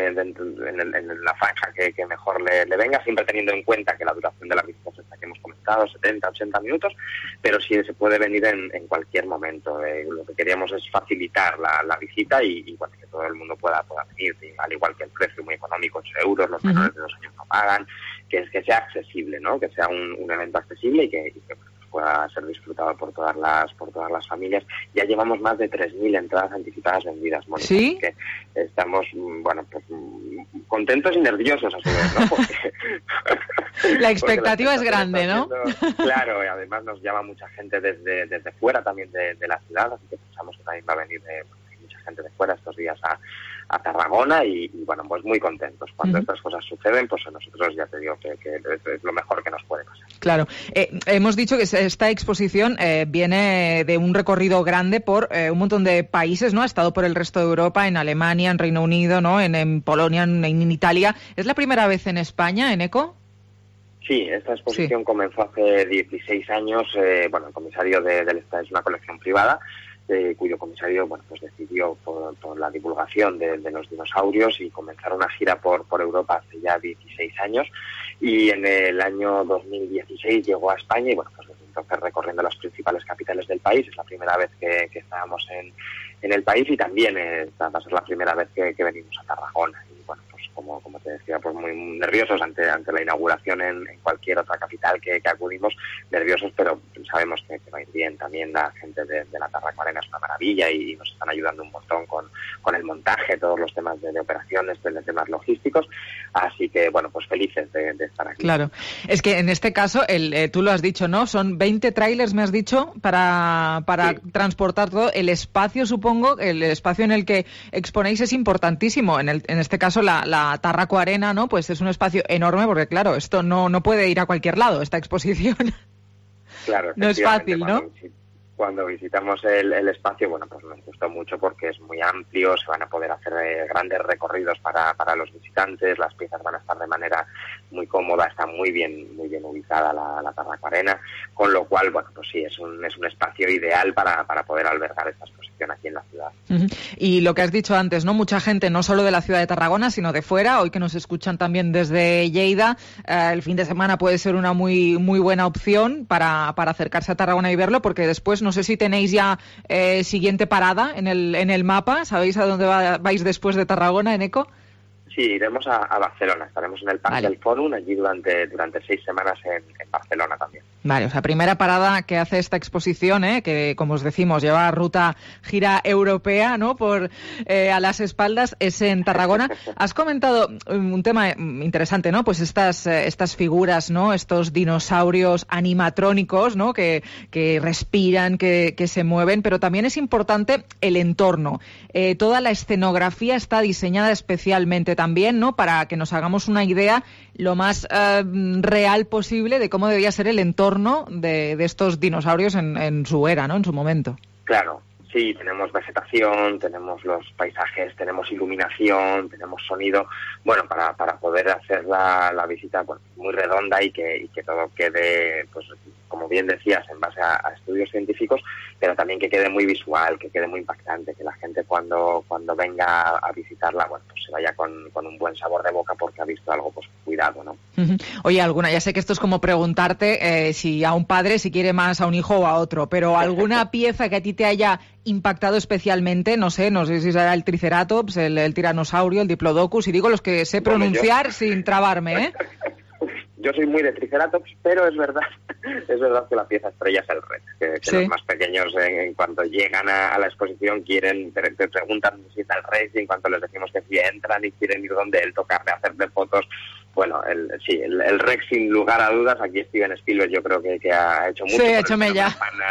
Speaker 17: la franja que mejor le venga, siempre teniendo en cuenta que la duración de la visita es esta que hemos comentado, 70-80 minutos, pero sí se puede venir en cualquier momento. Lo que queríamos es facilitar la visita y bueno, que todo el mundo pueda venir, al igual que el precio muy económico, 8 euros, los menores de 2 años no pagan, que sea accesible, ¿no?, que sea un evento accesible y que pueda ser disfrutado por todas las familias. Ya llevamos más de 3.000 entradas anticipadas vendidas, Mónica.
Speaker 8: ¿Sí?
Speaker 17: Que estamos, bueno, pues contentos y nerviosos a su vez, ¿no? Porque
Speaker 8: la expectativa es grande, ¿no?
Speaker 17: Claro, y además nos llama mucha gente desde fuera también de la ciudad, así que pensamos que también va a venir mucha gente de fuera estos días a Tarragona y bueno, pues muy contentos. Cuando estas cosas suceden, pues a nosotros ya te digo que es lo mejor que nos puede pasar.
Speaker 8: Claro. Hemos dicho que esta exposición viene de un recorrido grande por un montón de países, ¿no? Ha estado por el resto de Europa, en Alemania, en Reino Unido, ¿no? En Polonia, en Italia. ¿Es la primera vez en España, en ECO?
Speaker 17: Sí, esta exposición comenzó hace 16 años. El comisario del Estado es una colección privada, cuyo comisario pues decidió por la divulgación de los dinosaurios y comenzar una gira por Europa hace ya 16 años. Y en el año 2016 llegó a España y pues desde entonces recorriendo las principales capitales del país. Es la primera vez que estábamos en el país y también va a ser la primera vez que venimos a Tarragona. Y bueno, pues como te decía, pues muy nerviosos ante la inauguración en cualquier otra capital que acudimos, nerviosos, pero sabemos que va a ir bien. También la gente de la Tarraco Arena es una maravilla y nos están ayudando un montón con el montaje, todos los temas de operaciones, de temas logísticos, así que bueno, pues felices de estar aquí.
Speaker 8: Claro, es que en este caso, tú lo has dicho, ¿no? Son 20 trailers, me has dicho, para transportar todo. El espacio, supongo, el espacio en el que exponéis es importantísimo. En este caso, la Tarraco Arena, ¿no? Pues es un espacio enorme porque, claro, esto no puede ir a cualquier lado, esta exposición.
Speaker 17: Claro,
Speaker 8: no es fácil, ¿no?
Speaker 17: Cuando visitamos el espacio, bueno, pues nos gustó mucho porque es muy amplio, se van a poder hacer grandes recorridos para los visitantes, las piezas van a estar de manera muy cómoda, está muy bien ubicada la Tarraco Arena, con lo cual, bueno, pues sí, es un espacio ideal para poder albergar esta exposición aquí en la ciudad.
Speaker 8: Uh-huh. Y lo que has dicho antes, ¿no? Mucha gente, no solo de la ciudad de Tarragona, sino de fuera, hoy que nos escuchan también desde Lleida, el fin de semana puede ser una muy, muy buena opción para acercarse a Tarragona y verlo, porque después no sé si tenéis ya siguiente parada en el mapa. ¿Sabéis a dónde vais después de Tarragona, en ECO?
Speaker 17: Sí, iremos a Barcelona. Estaremos en el Parc del Fòrum, allí durante 6 semanas en Barcelona también.
Speaker 8: Vale, o sea, primera parada que hace esta exposición, que como os decimos, lleva gira europea, ¿no? A las espaldas, es en Tarragona. Has comentado un tema interesante, ¿no? Pues estas figuras, ¿no? Estos dinosaurios animatrónicos, ¿no? Que respiran, que se mueven, pero también es importante el entorno. Toda la escenografía está diseñada especialmente también, ¿no? Para que nos hagamos una idea lo más real posible de cómo debía ser el entorno de estos dinosaurios en su era, ¿no? En su momento.
Speaker 17: Claro, sí, tenemos vegetación, tenemos los paisajes, tenemos iluminación, tenemos sonido, bueno, para poder hacer la visita pues muy redonda y que todo quede, pues como bien decías, en base a estudios científicos, pero también que quede muy visual, que quede muy impactante, que la gente cuando venga a visitarla, bueno, pues se vaya con un buen sabor de boca porque ha visto algo, pues cuidado, ¿no?
Speaker 8: Uh-huh. Oye, ya sé que esto es como preguntarte si a un padre si quiere más a un hijo o a otro, pero alguna pieza que a ti te haya impactado especialmente, no sé si será el Triceratops, el Tiranosaurio, el Diplodocus, y digo los que sé pronunciar sin trabarme, ¿eh?
Speaker 17: Yo soy muy de Triceratops, pero es verdad que la pieza estrella es el Rex, que sí. Los más pequeños en cuanto llegan a la exposición te preguntan si está el Rex y en cuanto les decimos que sí entran y quieren ir donde él, tocarle, hacerle fotos. Bueno, el Rex sin lugar a dudas, aquí Steven Spielberg yo creo que ha hecho mucho.
Speaker 8: Sí, hecho mella.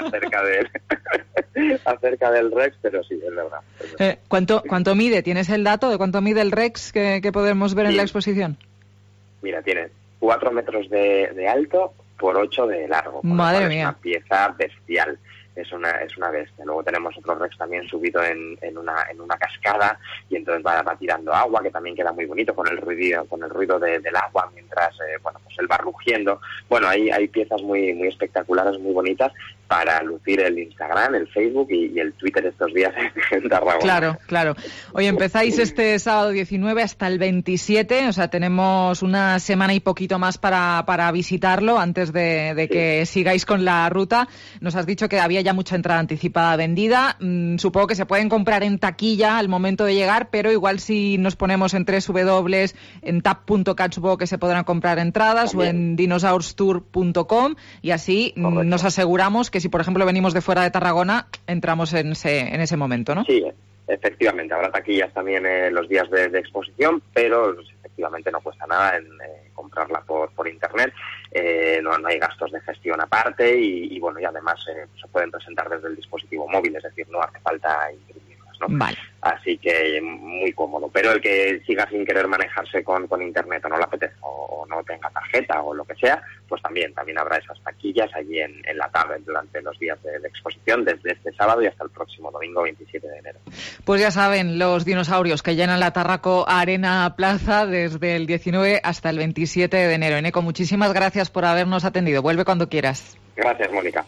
Speaker 17: acerca del Rex, pero sí, es verdad.
Speaker 8: ¿Cuánto mide? ¿Tienes el dato de cuánto mide el Rex que podemos ver en la exposición?
Speaker 17: Mira, tiene 4 metros de alto por 8 de largo.
Speaker 8: Madre mía.
Speaker 17: Es una pieza bestial. Es una bestia. Luego tenemos otro Rex también subido en una cascada y entonces va tirando agua, que también queda muy bonito con el ruido del agua mientras pues él va rugiendo. Bueno, hay piezas muy muy espectaculares, muy bonitas para lucir el Instagram, el Facebook y el Twitter estos días en Tarragona.
Speaker 8: Claro. Hoy empezáis este sábado 19 hasta el 27, o sea, tenemos una semana y poquito más para visitarlo antes de que sigáis con la ruta. Nos has dicho que había ya mucha entrada anticipada vendida. Supongo que se pueden comprar en taquilla al momento de llegar, pero igual si nos ponemos en en tap.cat supongo que se podrán comprar entradas también. O en dinosaurstour.com y así nos aseguramos que si por ejemplo venimos de fuera de Tarragona entramos en ese momento, ¿no?
Speaker 17: Sí, efectivamente, habrá taquillas también los días de exposición, pero efectivamente no cuesta nada en comprarla por internet, no hay gastos de gestión aparte y bueno, y además se pueden presentar desde el dispositivo móvil, es decir, no hace falta imprimirlas. ¿no?
Speaker 8: Vale.
Speaker 17: Así que muy cómodo. Pero el que siga sin querer manejarse con internet o no le apetece o no tenga tarjeta o lo que sea, pues también habrá esas taquillas allí en la tarde durante los días de exposición, desde este sábado y hasta el próximo domingo 27 de enero.
Speaker 8: Pues ya saben, los dinosaurios que llenan la Tárraco Arena Plaza desde el 19 hasta el 27 de enero. Eneco, muchísimas gracias por habernos atendido. Vuelve cuando quieras.
Speaker 17: Gràcies, Mònica.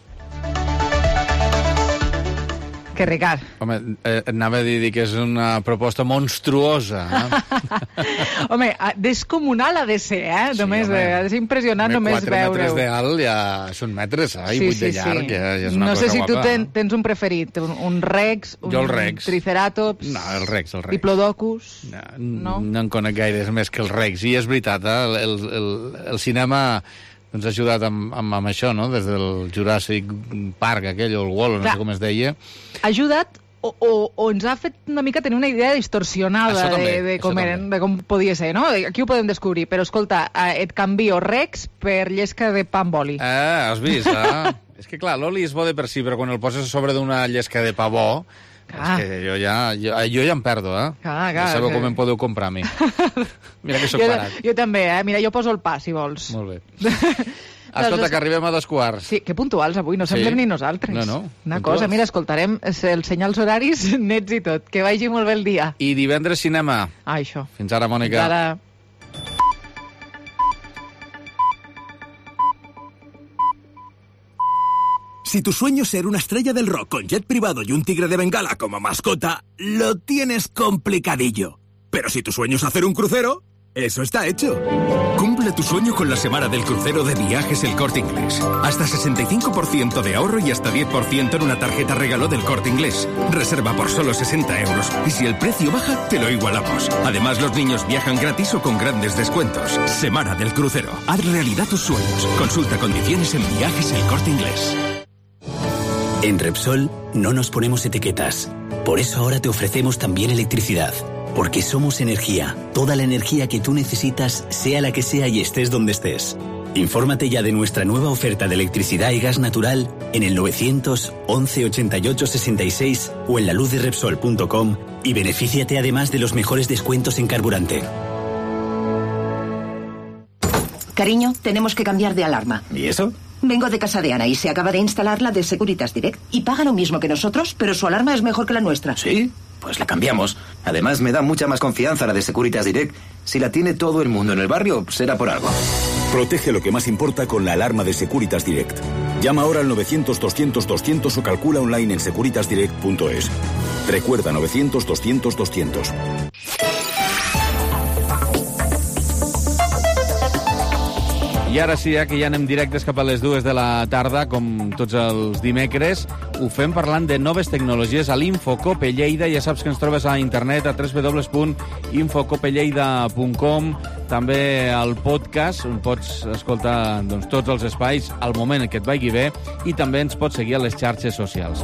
Speaker 8: Que Ricard.
Speaker 3: Home, anava a dir que és una proposta monstruosa.
Speaker 8: Home, descomunal ha de ser,
Speaker 3: Sí,
Speaker 8: només, ha de ser impressionant només veure-ho.
Speaker 3: 4 metres d'alt ja són metres, i 8 de llarg, ja és una
Speaker 8: no
Speaker 3: cosa
Speaker 8: sé si
Speaker 3: guapa.
Speaker 8: tu tens un preferit, un Rex, un Triceratops,
Speaker 3: No, el Rex.
Speaker 8: Diplodocus...
Speaker 3: No en conec gaires més que el Rex. I és veritat, el cinema ens ha ajudat amb això, no? Des del Jurassic Park, aquell, o el World, no sé com es deia.
Speaker 8: Ha ajudat o ens ha fet una mica tenir una idea distorsionada de com podia ser, no? Aquí ho podem descobrir, però escolta, et canvio Rex per llesca de pa amb oli.
Speaker 3: Has vist, És que clar, l'oli és bo de per si, però quan el poses a sobre d'una llesca de pa bo, és que jo ja em perdo, Ja sabeu com em podeu comprar a mi. Mira que soc barat.
Speaker 8: Jo també, Mira, jo poso el pa, si vols.
Speaker 3: Molt bé. Escolta, que arribem a 2:15.
Speaker 8: Sí, que puntuals avui, no semblem ni nosaltres.
Speaker 3: No,
Speaker 8: una cosa, mira, escoltarem els senyals horaris nets i tot. Que vagi molt bé el dia.
Speaker 3: I divendres cinema.
Speaker 8: Això.
Speaker 3: Fins ara, Mònica.
Speaker 8: Fins ara.
Speaker 18: Si tu sueño es ser una estrella del rock con jet privado y un tigre de Bengala como mascota, lo tienes complicadillo. Pero si tu sueño es hacer un crucero, eso está hecho. Cumple tu sueño con la semana del crucero de Viajes El Corte Inglés. Hasta 65% de ahorro y hasta 10% en una tarjeta regalo del Corte Inglés. Reserva por solo 60 euros. Y si el precio baja, te lo igualamos. Además, los niños viajan gratis o con grandes descuentos. Semana del crucero. Haz realidad tus sueños. Consulta condiciones en Viajes El Corte Inglés.
Speaker 19: En Repsol no nos ponemos etiquetas. Por eso ahora te ofrecemos también electricidad. Porque somos energía. Toda la energía que tú necesitas, sea la que sea y estés donde estés. Infórmate ya de nuestra nueva oferta de electricidad y gas natural en el 911 88 66 o en laluzderepsol.com y benefíciate además de los mejores descuentos en carburante.
Speaker 20: Cariño, tenemos que cambiar de alarma.
Speaker 19: ¿Y eso?
Speaker 20: Vengo de casa de Ana y se acaba de instalar la de Securitas Direct. Y paga lo mismo que nosotros, pero su alarma es mejor que la nuestra.
Speaker 19: ¿Sí? Pues la cambiamos. Además, me da mucha más confianza la de Securitas Direct. Si la tiene todo el mundo en el barrio, será por algo.
Speaker 21: Protege lo que más importa con la alarma de Securitas Direct. Llama ahora al 900-200-200 o calcula online en securitasdirect.es. Recuerda, 900-200-200.
Speaker 3: I ara sí, que ja anem directes cap a les 2 de la tarda, com tots els dimecres. Ho fem parlant de noves tecnologies a l'Infocope Lleida. Ja saps que ens trobes a internet a www.infocopelleida.com. També al podcast, on pots escoltar tots els espais al moment que et vagi bé, i també ens pots seguir a les xarxes socials.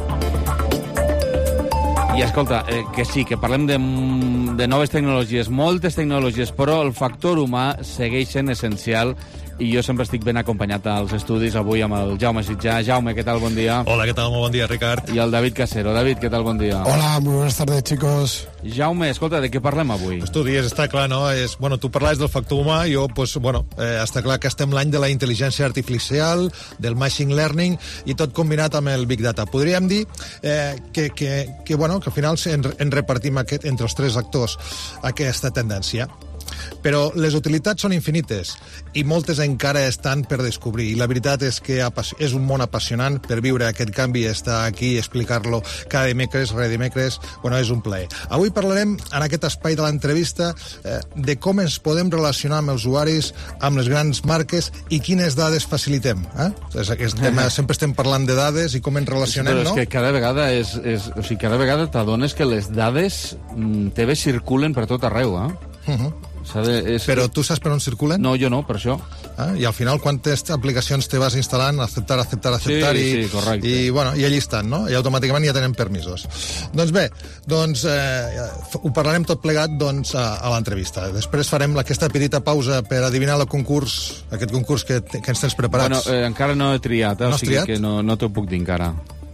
Speaker 3: I escolta, que sí, que parlem de noves tecnologies, moltes tecnologies, però el factor humà segueix sent essencial, i jo sempre estic ben acompanyat als estudis avui amb el Jaume Sitjà. Jaume, ¿qué tal? Bon dia.
Speaker 22: Hola, ¿qué tal? Muy buen día, Ricard.
Speaker 3: I el David Casero. David, ¿qué tal? Bon dia.
Speaker 26: Hola, muy buenas tardes, chicos.
Speaker 3: Jaume, escolta, de què parlem avui?
Speaker 22: Estudis, està clar, no? Tu parlaves del factor humà, està clar que estem l'any de la intel·ligència artificial, del machine learning, i tot combinat amb el big data. Podríem dir que al final en repartim entre els tres actors aquesta tendència. Però les utilitats són infinites i moltes encara estan per descobrir, i la veritat és que és un món apassionant per viure aquest canvi, estar aquí i explicar-lo cada dimecres, és un plaer. Avui parlarem en aquest espai de l'entrevista de com ens podem relacionar amb els usuaris, amb les grans marques i quines dades facilitem. Sempre estem parlant de dades i com ens relacionem,
Speaker 3: no? Però és que cada vegada t'adones que les dades teves circulen per tot arreu,
Speaker 22: Però tu saps per on circulen?
Speaker 3: No, jo no, per això.
Speaker 22: I al final quantes aplicacions te vas instal·lant, acceptar,
Speaker 3: sí, correcte.
Speaker 22: I allí estan, no? I automàticament ja tenen permisos. Doncs bé, ho parlarem tot plegat a l'entrevista. Després farem aquesta petita pausa per adivinar aquest concurs que ens tens preparats.
Speaker 3: Encara no he triat, o sigui que no t'ho puc dir encara.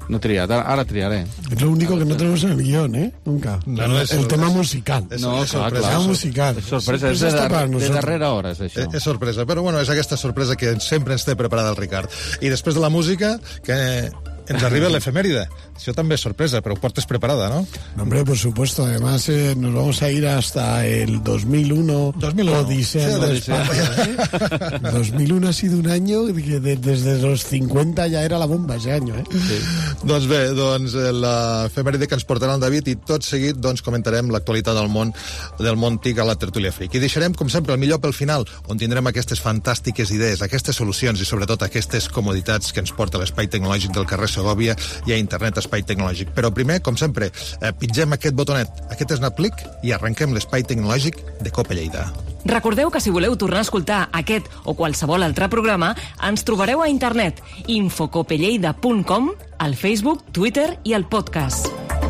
Speaker 3: No he triat, ara triaré.
Speaker 26: Es lo único que no tenemos en el guión, ¿eh? Nunca. El tema musical.
Speaker 3: No, clar.
Speaker 26: Musical.
Speaker 3: És sorpresa, és de darrera hora, és això.
Speaker 22: És sorpresa, però bueno, és aquesta sorpresa que sempre ens té preparada el Ricard. I després de la música, que ens arriba l'efemèride. Això també és sorpresa, pero portes preparada, ¿no?
Speaker 26: Hombre, por supuesto. Además, nos vamos a ir hasta el 2001. Odisea de España. 2001 ha sido un año que desde los 50 ja era la bomba, ese año, eh?
Speaker 22: Sí. Doncs bé, l'efemèride que ens portarà el David, i tot seguit comentarem l'actualitat del món TIC a la tertúlia Freak. I deixarem, com sempre, el millor pel final, on tindrem aquestes fantàstiques idees, aquestes solucions i, sobretot, aquestes comoditats que ens porta l'Espai Tecnològic del carrer Segòvia i a Internet Espai Tecnològic. Però primer, com sempre, pitgem aquest botonet, aquest snap-click, i arrenquem l'Espai Tecnològic de Cope Lleida.
Speaker 1: Recordeu que si voleu tornar a escoltar aquest o qualsevol altre programa, ens trobareu a internet infocopelleida.com, al Facebook, Twitter i al podcast.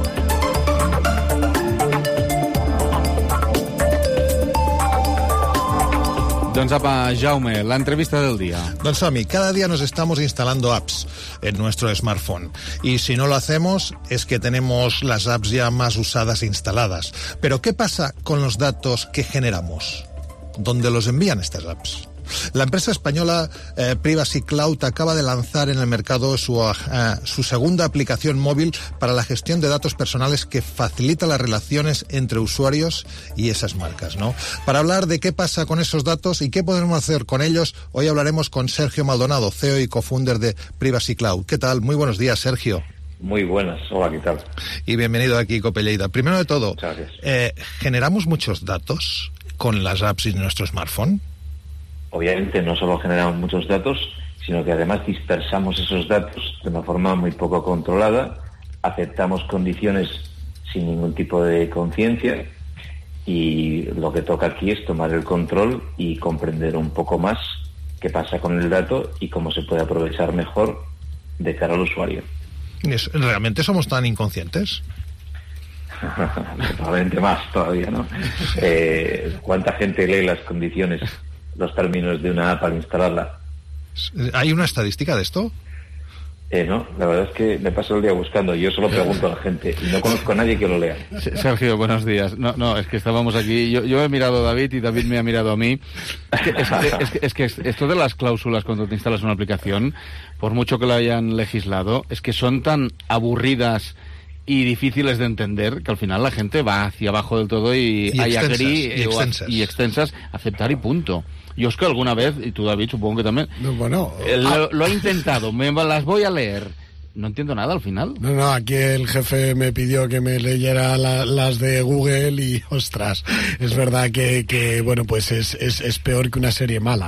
Speaker 3: Doncs apa, Jaume, la entrevista del día.
Speaker 22: Don Sami, cada día nos estamos instalando apps en nuestro smartphone. Y si no lo hacemos, es que tenemos las apps ya más usadas e instaladas. Pero ¿qué pasa con los datos que generamos? ¿Dónde los envían estas apps? La empresa española Privacy Cloud acaba de lanzar en el mercado su segunda aplicación móvil para la gestión de datos personales que facilita las relaciones entre usuarios y esas marcas, ¿no? Para hablar de qué pasa con esos datos y qué podemos hacer con ellos, hoy hablaremos con Sergio Maldonado, CEO y cofounder de Privacy Cloud. ¿Qué tal? Muy buenos días, Sergio.
Speaker 2: Muy buenas, hola, ¿qué tal?
Speaker 22: Y bienvenido aquí, Cope Lleida. Primero de todo, ¿generamos muchos datos con las apps y nuestro smartphone?
Speaker 2: Obviamente no solo generamos muchos datos, sino que además dispersamos esos datos de una forma muy poco controlada, aceptamos condiciones sin ningún tipo de conciencia, y lo que toca aquí es tomar el control y comprender un poco más qué pasa con el dato y cómo se puede aprovechar mejor de cara al usuario.
Speaker 22: ¿Realmente somos tan inconscientes?
Speaker 2: Probablemente más todavía, ¿no? ¿Cuánta gente lee las condiciones, los términos de una app al instalarla?
Speaker 22: ¿Hay una estadística de esto?
Speaker 2: No, la verdad es que me paso el día buscando. Yo solo pregunto a la gente y no conozco a nadie que lo lea.
Speaker 3: Sergio, buenos días. No, es que estábamos aquí. Yo he mirado a David y David me ha mirado a mí. Es que esto de las cláusulas cuando te instalas una aplicación, por mucho que lo hayan legislado, es que son tan aburridas y difíciles de entender que al final la gente va hacia abajo del todo y extensas, aceptar y punto. Yo es que alguna vez, y tú, David, supongo que también, lo he intentado, me las voy a leer. No entiendo nada al final.
Speaker 26: No, aquí el jefe me pidió que me leyera las de Google y, ostras, es verdad que bueno, pues es peor que una serie mala.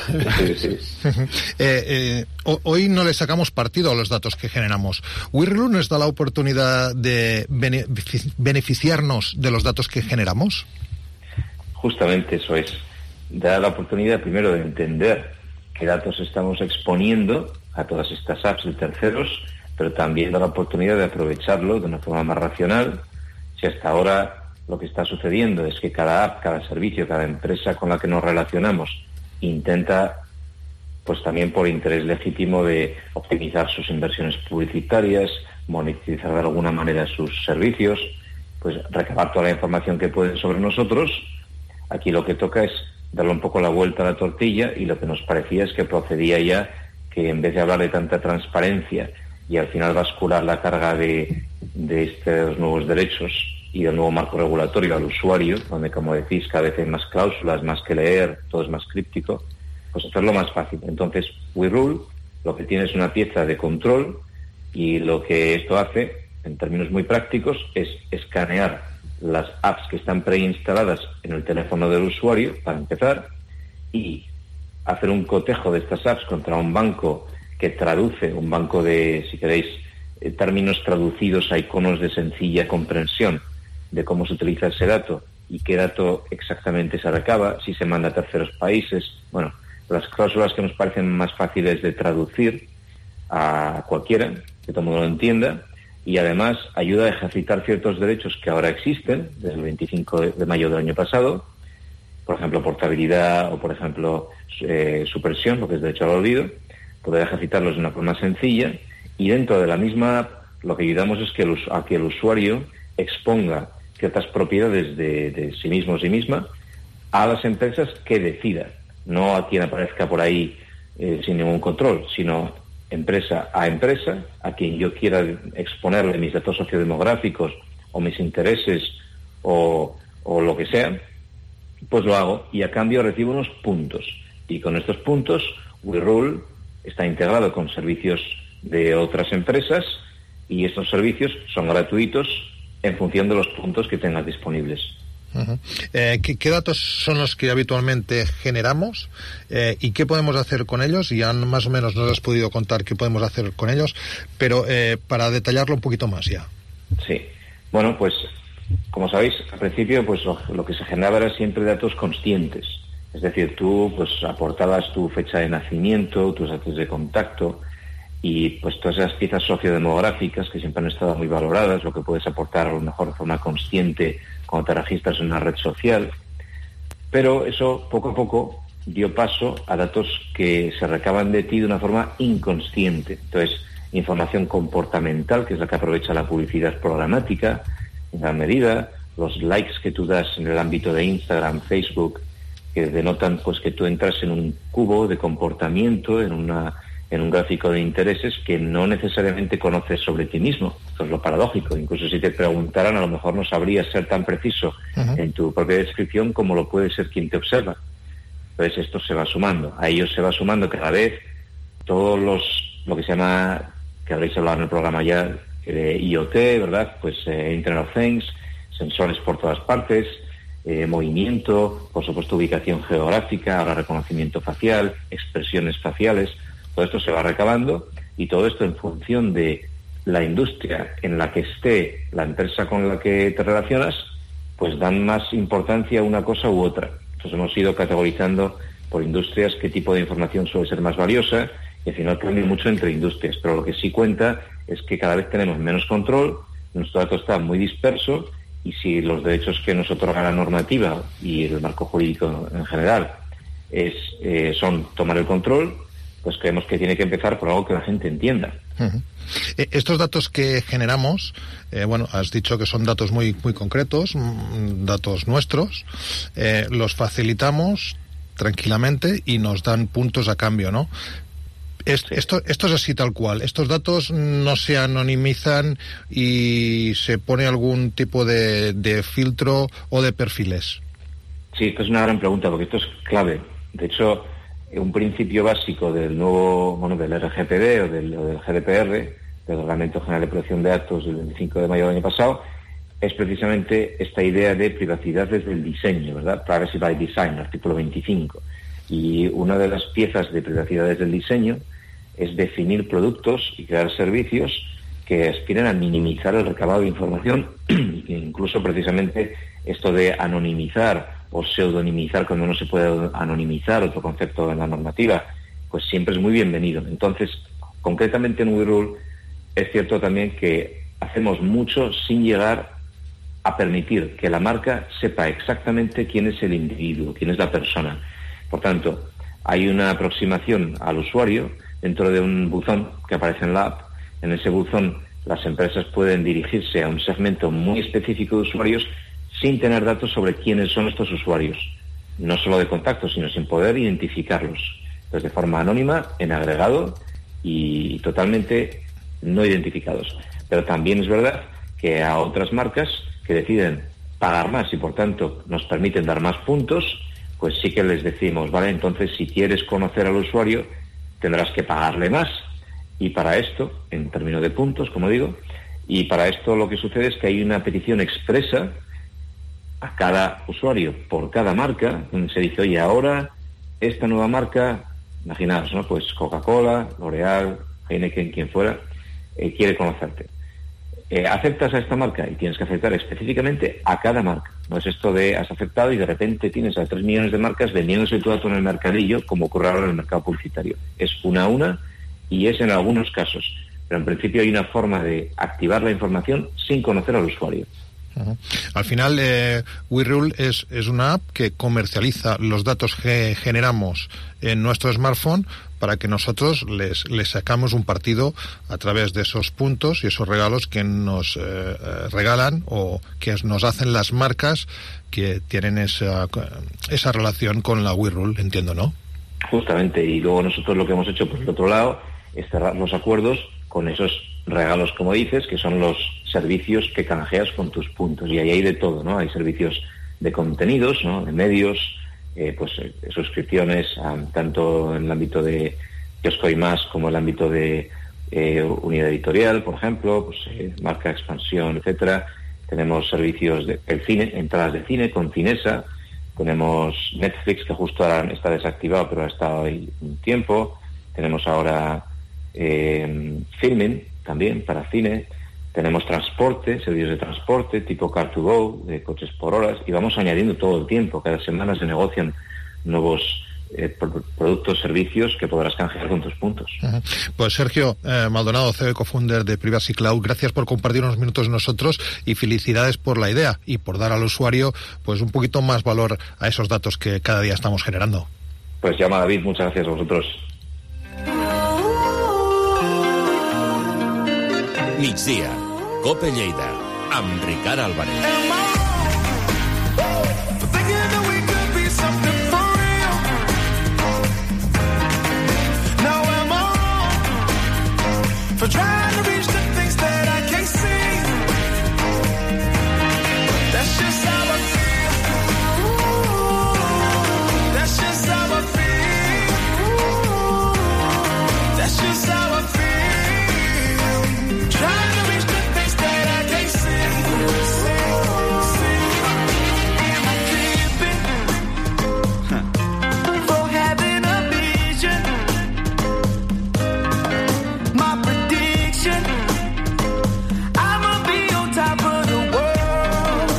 Speaker 22: Hoy no le sacamos partido a los datos que generamos. ¿Wirlu nos da la oportunidad de beneficiarnos de los datos que generamos?
Speaker 2: Justamente eso es. Da la oportunidad primero de entender qué datos estamos exponiendo a todas estas apps de terceros, pero también da la oportunidad de aprovecharlo de una forma más racional. Si hasta ahora lo que está sucediendo es que cada app, cada servicio, cada empresa con la que nos relacionamos intenta, pues también por interés legítimo de optimizar sus inversiones publicitarias, monetizar de alguna manera sus servicios, pues recabar toda la información que pueden sobre nosotros. Aquí lo que toca es darle un poco la vuelta a la tortilla, y lo que nos parecía es que procedía ya que en vez de hablar de tanta transparencia y al final bascular la carga de estos nuevos derechos y del nuevo marco regulatorio al usuario, donde, como decís, cada vez hay más cláusulas, más que leer, todo es más críptico, pues hacerlo más fácil. Entonces, WeRule lo que tiene es una pieza de control, y lo que esto hace, en términos muy prácticos, es escanear las apps que están preinstaladas en el teléfono del usuario, para empezar, y hacer un cotejo de estas apps contra un banco que traduce, un banco de, si queréis, términos traducidos a iconos de sencilla comprensión de cómo se utiliza ese dato y qué dato exactamente se recaba, si se manda a terceros países. Bueno, las cláusulas que nos parecen más fáciles de traducir a cualquiera, que todo el mundo lo entienda, y además ayuda a ejercitar ciertos derechos que ahora existen desde el 25 de mayo del año pasado, por ejemplo, portabilidad, o por ejemplo, supresión, lo que es derecho al olvido, poder ejercitarlos de una forma sencilla, Y dentro de la misma app, lo que ayudamos es a que el usuario exponga ciertas propiedades de sí mismo o sí misma a las empresas que decida, no a quien aparezca por ahí sin ningún control, sino empresa, a quien yo quiera exponerle mis datos sociodemográficos o mis intereses o lo que sea, pues lo hago y a cambio recibo unos puntos. Y con estos puntos, WeRule está integrado con servicios de otras empresas y estos servicios son gratuitos en función de los puntos que tengas disponibles.
Speaker 22: Uh-huh. ¿Qué datos son los que habitualmente generamos y qué podemos hacer con ellos? Ya más o menos nos has podido contar qué podemos hacer con ellos, pero para detallarlo un poquito más ya.
Speaker 2: Sí, bueno, pues como sabéis, al principio pues lo que se generaba era siempre datos conscientes, es decir, tú pues aportabas tu fecha de nacimiento, tus datos de contacto y pues todas esas piezas sociodemográficas que siempre han estado muy valoradas, lo que puedes aportar a lo mejor de forma consciente cuando te registras en una red social, pero eso poco a poco dio paso a datos que se recaban de ti de una forma inconsciente. Entonces, información comportamental, que es la que aprovecha la publicidad programática, en gran medida, los likes que tú das en el ámbito de Instagram, Facebook, que denotan pues que tú entras en un cubo de comportamiento, en un gráfico de intereses que no necesariamente conoces sobre ti mismo. Esto es lo paradójico. Incluso si te preguntaran, a lo mejor no sabrías ser tan preciso en tu propia descripción como lo puede ser quien te observa. Entonces esto se va sumando. A ellos se va sumando cada vez todos lo que se llama, que habréis hablado en el programa ya, IoT, ¿verdad? Pues Internet of Things, sensores por todas partes, movimiento, por supuesto ubicación geográfica, ahora reconocimiento facial, expresiones faciales. Todo esto se va recabando y todo esto en función de la industria en la que esté la empresa con la que te relacionas, pues dan más importancia a una cosa u otra. Entonces hemos ido categorizando por industrias qué tipo de información suele ser más valiosa y al final cambia mucho entre industrias, pero lo que sí cuenta es que cada vez tenemos menos control, nuestro dato está muy disperso y si los derechos que nos otorga la normativa y el marco jurídico en general son tomar el control, pues creemos que tiene que empezar por algo que la gente entienda. Uh-huh.
Speaker 22: Estos datos que generamos, bueno, has dicho que son datos muy, muy concretos, datos nuestros, los facilitamos tranquilamente y nos dan puntos a cambio, ¿no? Esto es así tal cual. Estos datos no se anonimizan y se pone algún tipo de filtro o de perfiles.
Speaker 2: Sí, esto es una gran pregunta porque esto es clave. De hecho, un principio básico del nuevo, del RGPD o del GDPR, del Reglamento General de Protección de Datos del 25 de mayo del año pasado, es precisamente esta idea de privacidad desde el diseño, ¿verdad? Privacy by Design, artículo 25. Y una de las piezas de privacidad desde el diseño es definir productos y crear servicios que aspiren a minimizar el recabado de información, incluso precisamente esto de anonimizar o pseudonimizar cuando no se puede anonimizar, otro concepto en la normativa, pues siempre es muy bienvenido. Entonces, concretamente en WeRule es cierto también que hacemos mucho sin llegar a permitir que la marca sepa exactamente quién es el individuo, quién es la persona. Por tanto, hay una aproximación al usuario dentro de un buzón que aparece en la app. En ese buzón las empresas pueden dirigirse a un segmento muy específico de usuarios sin tener datos sobre quiénes son estos usuarios, no solo de contacto, sino sin poder identificarlos. Entonces, de forma anónima, en agregado y totalmente no identificados. Pero también es verdad que a otras marcas que deciden pagar más y, por tanto, nos permiten dar más puntos, pues sí que les decimos, vale, entonces si quieres conocer al usuario, tendrás que pagarle más. Y para esto, en términos de puntos, como digo, y para esto lo que sucede es que hay una petición expresa a cada usuario por cada marca, donde se dice, oye, ahora esta nueva marca, imaginaos, ¿no? Pues Coca-Cola, L'Oreal, Heineken, quien fuera, quiere conocerte. Aceptas a esta marca y tienes que aceptar específicamente a cada marca. No es esto de has aceptado y de repente tienes a 3 millones de marcas vendiéndose tu dato en el mercadillo, como ocurre ahora en el mercado publicitario. Es una a una y es en algunos casos. Pero en principio hay una forma de activar la información sin conocer al usuario.
Speaker 22: Al final, WeRule es una app que comercializa los datos que generamos en nuestro smartphone para que nosotros les sacamos un partido a través de esos puntos y esos regalos que nos regalan o que nos hacen las marcas que tienen esa relación con la WeRule, entiendo, ¿no?
Speaker 2: Justamente, y luego nosotros lo que hemos hecho por el otro lado es cerrar los acuerdos con esos regalos, como dices, que son los servicios que canjeas con tus puntos, y ahí hay de todo, ¿no? Hay servicios de contenidos, ¿no? De medios, suscripciones, tanto en el ámbito de Kiosco y Más como en el ámbito de unidad editorial, por ejemplo, marca, expansión, etcétera. Tenemos servicios del cine, entradas de cine con Cinesa. Tenemos Netflix, que justo ahora está desactivado, pero ha estado ahí un tiempo. Tenemos ahora filming también para cine. Tenemos transporte, servicios de transporte tipo Car2Go, de coches por horas, y vamos añadiendo todo el tiempo. Cada semana se negocian nuevos productos, servicios que podrás canjear con tus puntos.
Speaker 22: Pues Sergio Maldonado, CEO y co-founder de Privacy Cloud, gracias por compartir unos minutos con nosotros y felicidades por la idea y por dar al usuario pues un poquito más valor a esos datos que cada día estamos generando.
Speaker 2: Pues llama David, muchas gracias a vosotros.
Speaker 4: Migdia, Cope Lleida, amb Ricard Álvarez.
Speaker 5: For trying to reach the things that I can't see. That's just how I feel. That's just how I feel. That's just how I feel. Trying to reach the things that I can't see. Am I tripping for having a vision? My I'ma be on top of the world.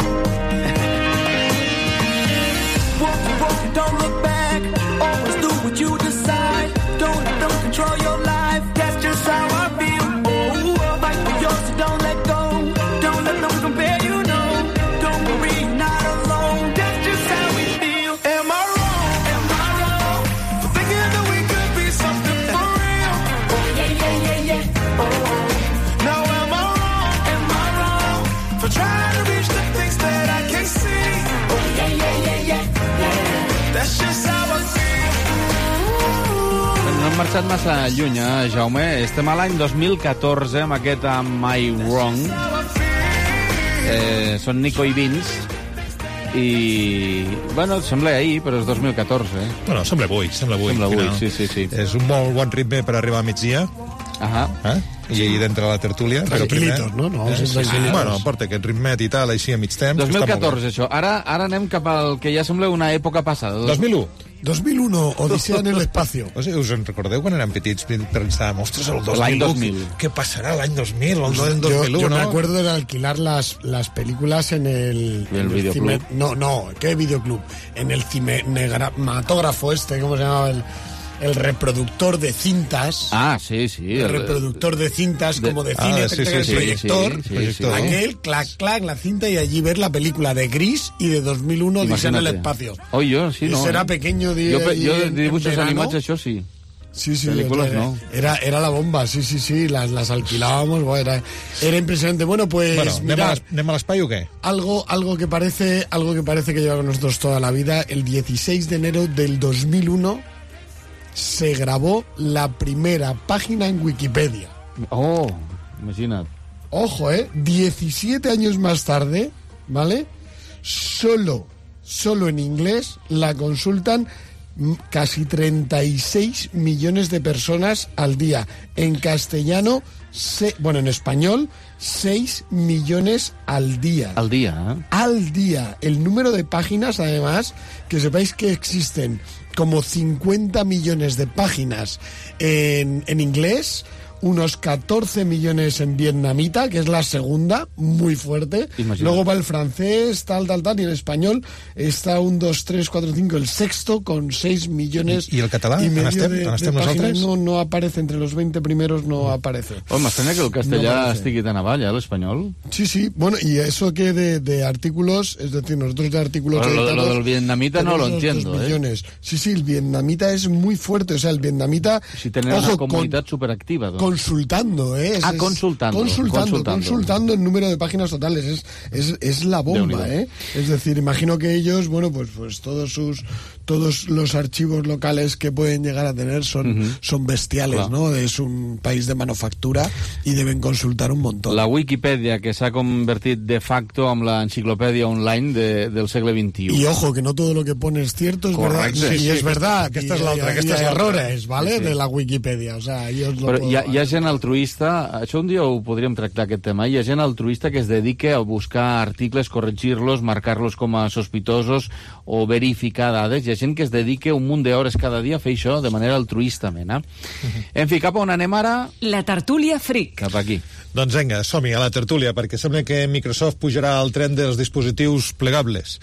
Speaker 5: Walk, don't look back. Always do what you decide. Don't control your life. That's just how I feel. Oh, fight for yours, so don't let go. Don't let no one compare you, no. Don't worry, you're not alone. That's just how we feel. Am I wrong? Am I wrong? For thinking that we could be something for real? Oh, yeah. Oh. Now am I wrong for trying to reach the things that I can't see? Oh yeah. That's just how I feel.
Speaker 3: No hem marxat massa lluny, Jaume. Estem a l'any 2014 amb aquest Am I Wrong. Són Nico i Vince. I, bueno, sembla ahir, però és 2014.
Speaker 22: Bueno, sembla avui.
Speaker 3: Sí.
Speaker 22: És un molt bon ritme per arribar a migdia. I dintre la tertúlia, però primer...
Speaker 26: no?
Speaker 22: Bueno, porta aquest ritmet i tal, així a mig temps.
Speaker 3: 2014, això. Ara anem cap al que ja sembla una època passada.
Speaker 26: 2001, Odisea en el espacio.
Speaker 22: O sigui, us en recordeu quan érem petits pensàvem, ostres, el 2001,
Speaker 3: l'any 2000.
Speaker 22: ¿Qué pasará el año 2000? El 2001,
Speaker 26: yo me acuerdo de alquilar las películas en el
Speaker 3: videoclub.
Speaker 26: ¿Qué videoclub? En el cinematógrafo ¿cómo se llamaba? El reproductor de cintas.
Speaker 3: Sí.
Speaker 26: El reproductor de cintas, como de cine, el proyector. Aquel, clac, la cinta, y allí ver la película de Gris y de 2001, Odisea en el espacio.
Speaker 3: No.
Speaker 26: Era pequeño.
Speaker 3: Yo de dibujos animados, eso sí.
Speaker 26: Sí,
Speaker 3: películas no.
Speaker 26: Era la bomba, sí, las alquilábamos, era impresionante. Bueno, pues mira,
Speaker 22: ¿anem a l'espai o qué?
Speaker 26: Algo que parece que lleva con nosotros toda la vida. El 16 de enero del 2001 se grabó la primera página en Wikipedia.
Speaker 3: Imagina't.
Speaker 26: Ojo, 17 años más tarde, ¿vale? Solo en inglés la consultan casi 36 millones de personas al día. En castellano, en español, 6 millones al día.
Speaker 3: Al día,
Speaker 26: Al día. El número de páginas, además, que sepáis que existen como 50 millones de páginas en inglés, unos 14 millones en vietnamita, que es la segunda, muy fuerte. Imagínate. Luego va el francés, tal, y el español está 1, 2, 3, 4, 5, el sexto, con 6 millones.
Speaker 22: ¿Y el catalán?
Speaker 26: Y medio
Speaker 22: ¿Estem nosaltres?
Speaker 26: No aparece, entre los 20 primeros no aparece.
Speaker 3: Home, m'estranya que el castellà estigui tan avall, l'espanyol.
Speaker 26: Sí, bueno, y eso que de artículos, es decir, nosotros de artículos editados...
Speaker 3: Lo del vietnamita no lo entiendo,
Speaker 26: millones. Sí, el vietnamita es muy fuerte, o sea, el vietnamita...
Speaker 3: Si tenen una comunitat superactiva, doncs.
Speaker 26: Consultando, ¿eh? Consultando el número de páginas totales. Es la bomba, ¿eh? Es decir, imagino que ellos, bueno, pues todos los archivos locales que pueden llegar a tener son bestiales, ¿no? Es un país de manufactura y deben consultar un montón.
Speaker 3: La Wikipedia, que s'ha convertit de facto en la enciclopèdia online del segle XXI.
Speaker 26: Y ojo, que no todo lo que pone es cierto, es verdad. Sí, es verdad.
Speaker 22: Aquesta és l'altra, aquesta és
Speaker 26: errores, ¿vale? Sí. De la Wikipedia, o sea,
Speaker 3: Però hi ha gent altruista, això un dia ho podríem tractar, aquest tema, hi ha gent altruista que es dedica a buscar articles, corregir-los, marcar-los com a sospitosos o verificar dades. Hi ha gent que es dedica un munt d'hores cada dia a fer això de manera altruistament, En fi, cap a on anem ara?
Speaker 1: La tertúlia fric.
Speaker 3: Cap aquí.
Speaker 22: Doncs vinga, som-hi a la tertúlia, perquè sembla que Microsoft pujarà al tren dels dispositius plegables.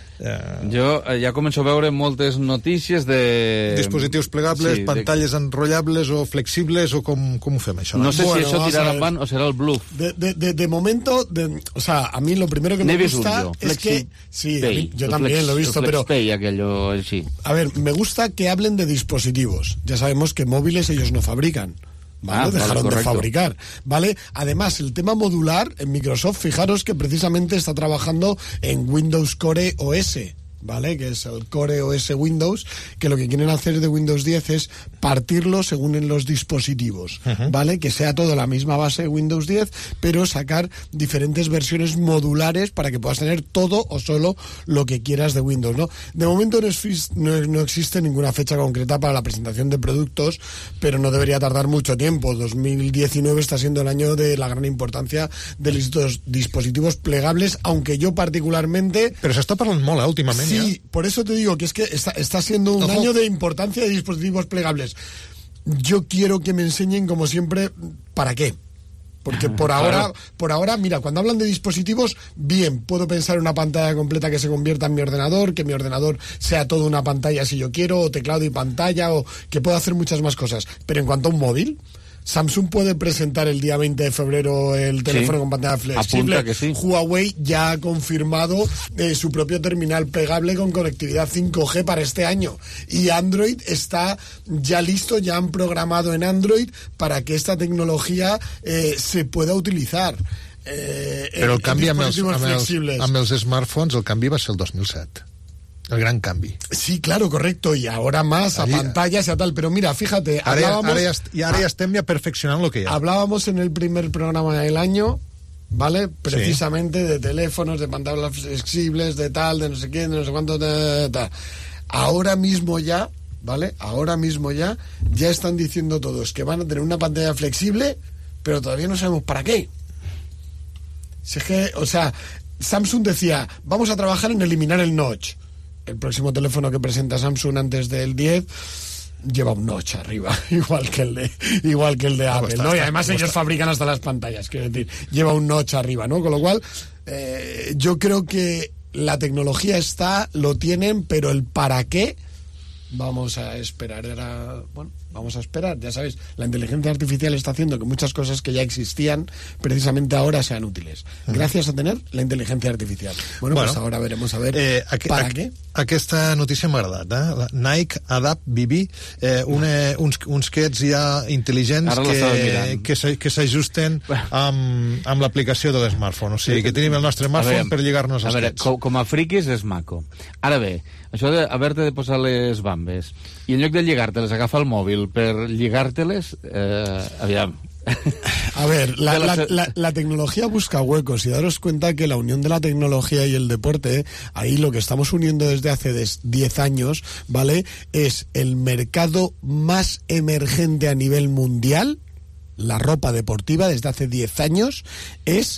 Speaker 3: Jo ja començo a veure moltes notícies de...
Speaker 22: Dispositius plegables, pantalles enrotllables o flexibles, o com ho fem, això?
Speaker 3: No sé si això tirarà endavant o serà el bluff.
Speaker 26: De momento, o sea, a mí lo primero que me gusta es que... Sí, yo también lo he visto, pero...
Speaker 3: aquello, sí.
Speaker 26: A ver, me gusta que hablen de dispositivos. Ya sabemos que móviles ellos no fabrican. ¿Vale? Dejaron de fabricar, ¿vale? Además, el tema modular en Microsoft, fijaros que precisamente está trabajando en Windows Core OS, ¿vale? Que es el Core OS Windows, que lo que quieren hacer de Windows 10 es partirlo según en los dispositivos, ¿vale? Que sea todo la misma base de Windows 10, pero sacar diferentes versiones modulares para que puedas tener todo o solo lo que quieras de Windows, ¿no? De momento no existe ninguna fecha concreta para la presentación de productos, pero no debería tardar mucho tiempo. 2019 está siendo el año de la gran importancia de los dispositivos plegables, aunque yo particularmente...
Speaker 22: Pero se está hablando molt últimamente.
Speaker 26: Sí, por eso te digo que es que está siendo un año de importancia de dispositivos plegables. Yo quiero que me enseñen, como siempre, ¿para qué? Porque por ahora, mira, cuando hablan de dispositivos, bien, puedo pensar en una pantalla completa que se convierta en mi ordenador, que mi ordenador sea toda una pantalla si yo quiero, o teclado y pantalla, o que pueda hacer muchas más cosas. Pero en cuanto a un móvil... Samsung puede presentar el día 20 de febrero el teléfono con pantalla flexible.
Speaker 3: Que sí.
Speaker 26: Huawei ya ha confirmado su propio terminal plegable con conectividad 5G para este año. Y Android está ya listo, ya han programado en Android para que esta tecnología se pueda utilizar.
Speaker 22: Però el canvi amb els smartphones, el canvi va ser el 2007. El gran cambio.
Speaker 26: Sí, claro, correcto. Y ahora más a pantallas y a tal. Pero mira, fíjate,
Speaker 22: ahora ya estem ya perfeccionando lo que ya.
Speaker 26: Hablábamos en el primer programa del año, ¿vale? Precisamente de teléfonos, de pantallas flexibles, de tal, de no sé quién, de no sé cuánto, de tal. Ahora mismo ya, ¿vale? Ahora mismo ya están diciendo todos que van a tener una pantalla flexible, pero todavía no sabemos para qué. Si es que, o sea, Samsung decía, vamos a trabajar en eliminar el notch. El próximo teléfono que presenta Samsung antes del 10 lleva un notch arriba, igual que el de Apple, ¿no? Y además ellos fabrican hasta las pantallas, quiero decir, lleva un notch arriba, ¿no? Con lo cual, yo creo que la tecnología está, lo tienen, pero el para qué, vamos a esperar. Vamos a esperar, ya sabéis, la inteligencia artificial está haciendo que muchas cosas que ya existían precisamente ahora sean útiles, gracias a tener la inteligencia artificial. Bueno, pues ahora veremos a ver para què.
Speaker 22: Aquesta notícia m'ha agradat, Nike Adapt BB, uns kits ja intel·ligents que s'ajusten amb l'aplicació de l'smartphone, o sigui, que tenim el nostre smartphone per lligar-nos els kits.
Speaker 3: Com a friquis és maco. Ara bé, això d'haver-te de posar les bambes i en lloc de lligar-te-les agafa el mòbil per lligar-te-les, aviam.
Speaker 26: A ver, la tecnología busca huecos y daros cuenta que la unión de la tecnología y el deporte, ahí lo que estamos uniendo desde hace 10 años, ¿vale? Es el mercado más emergente a nivel mundial, la ropa deportiva desde hace 10 años, es,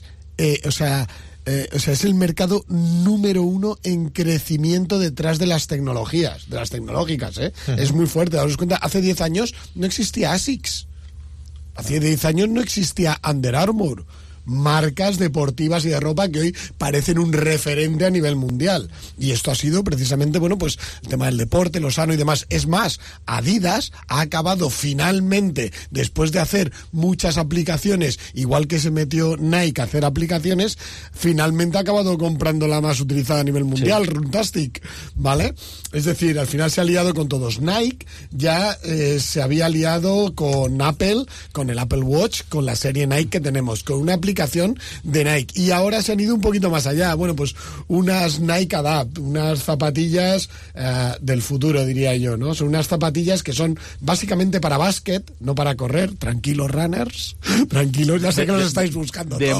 Speaker 26: es el mercado número 1 en crecimiento detrás de las tecnologías, de las tecnológicas, ¿eh? Es muy fuerte, daros cuenta, hace 10 años no existía ASICS. Hace 10 años no existía Under Armour. Marcas deportivas y de ropa que hoy parecen un referente a nivel mundial. Y esto ha sido precisamente, bueno, pues el tema del deporte, lo sano y demás. Es más, Adidas ha acabado finalmente, después de hacer muchas aplicaciones, igual que se metió Nike a hacer aplicaciones, finalmente ha acabado comprando la más utilizada a nivel mundial, sí. Runtastic, ¿vale? Es decir, al final se ha liado con todos. Nike ya se había aliado con Apple, con el Apple Watch, con la serie Nike que tenemos, con una aplicación de Nike, y ahora se han ido un poquito más allá. Bueno, pues unas Nike Adapt, unas zapatillas del futuro, diría yo, ¿no? Son unas zapatillas que son básicamente para básquet, no para correr. Tranquilos, runners, tranquilos, ya sé que los estáis buscando
Speaker 3: de
Speaker 26: todos.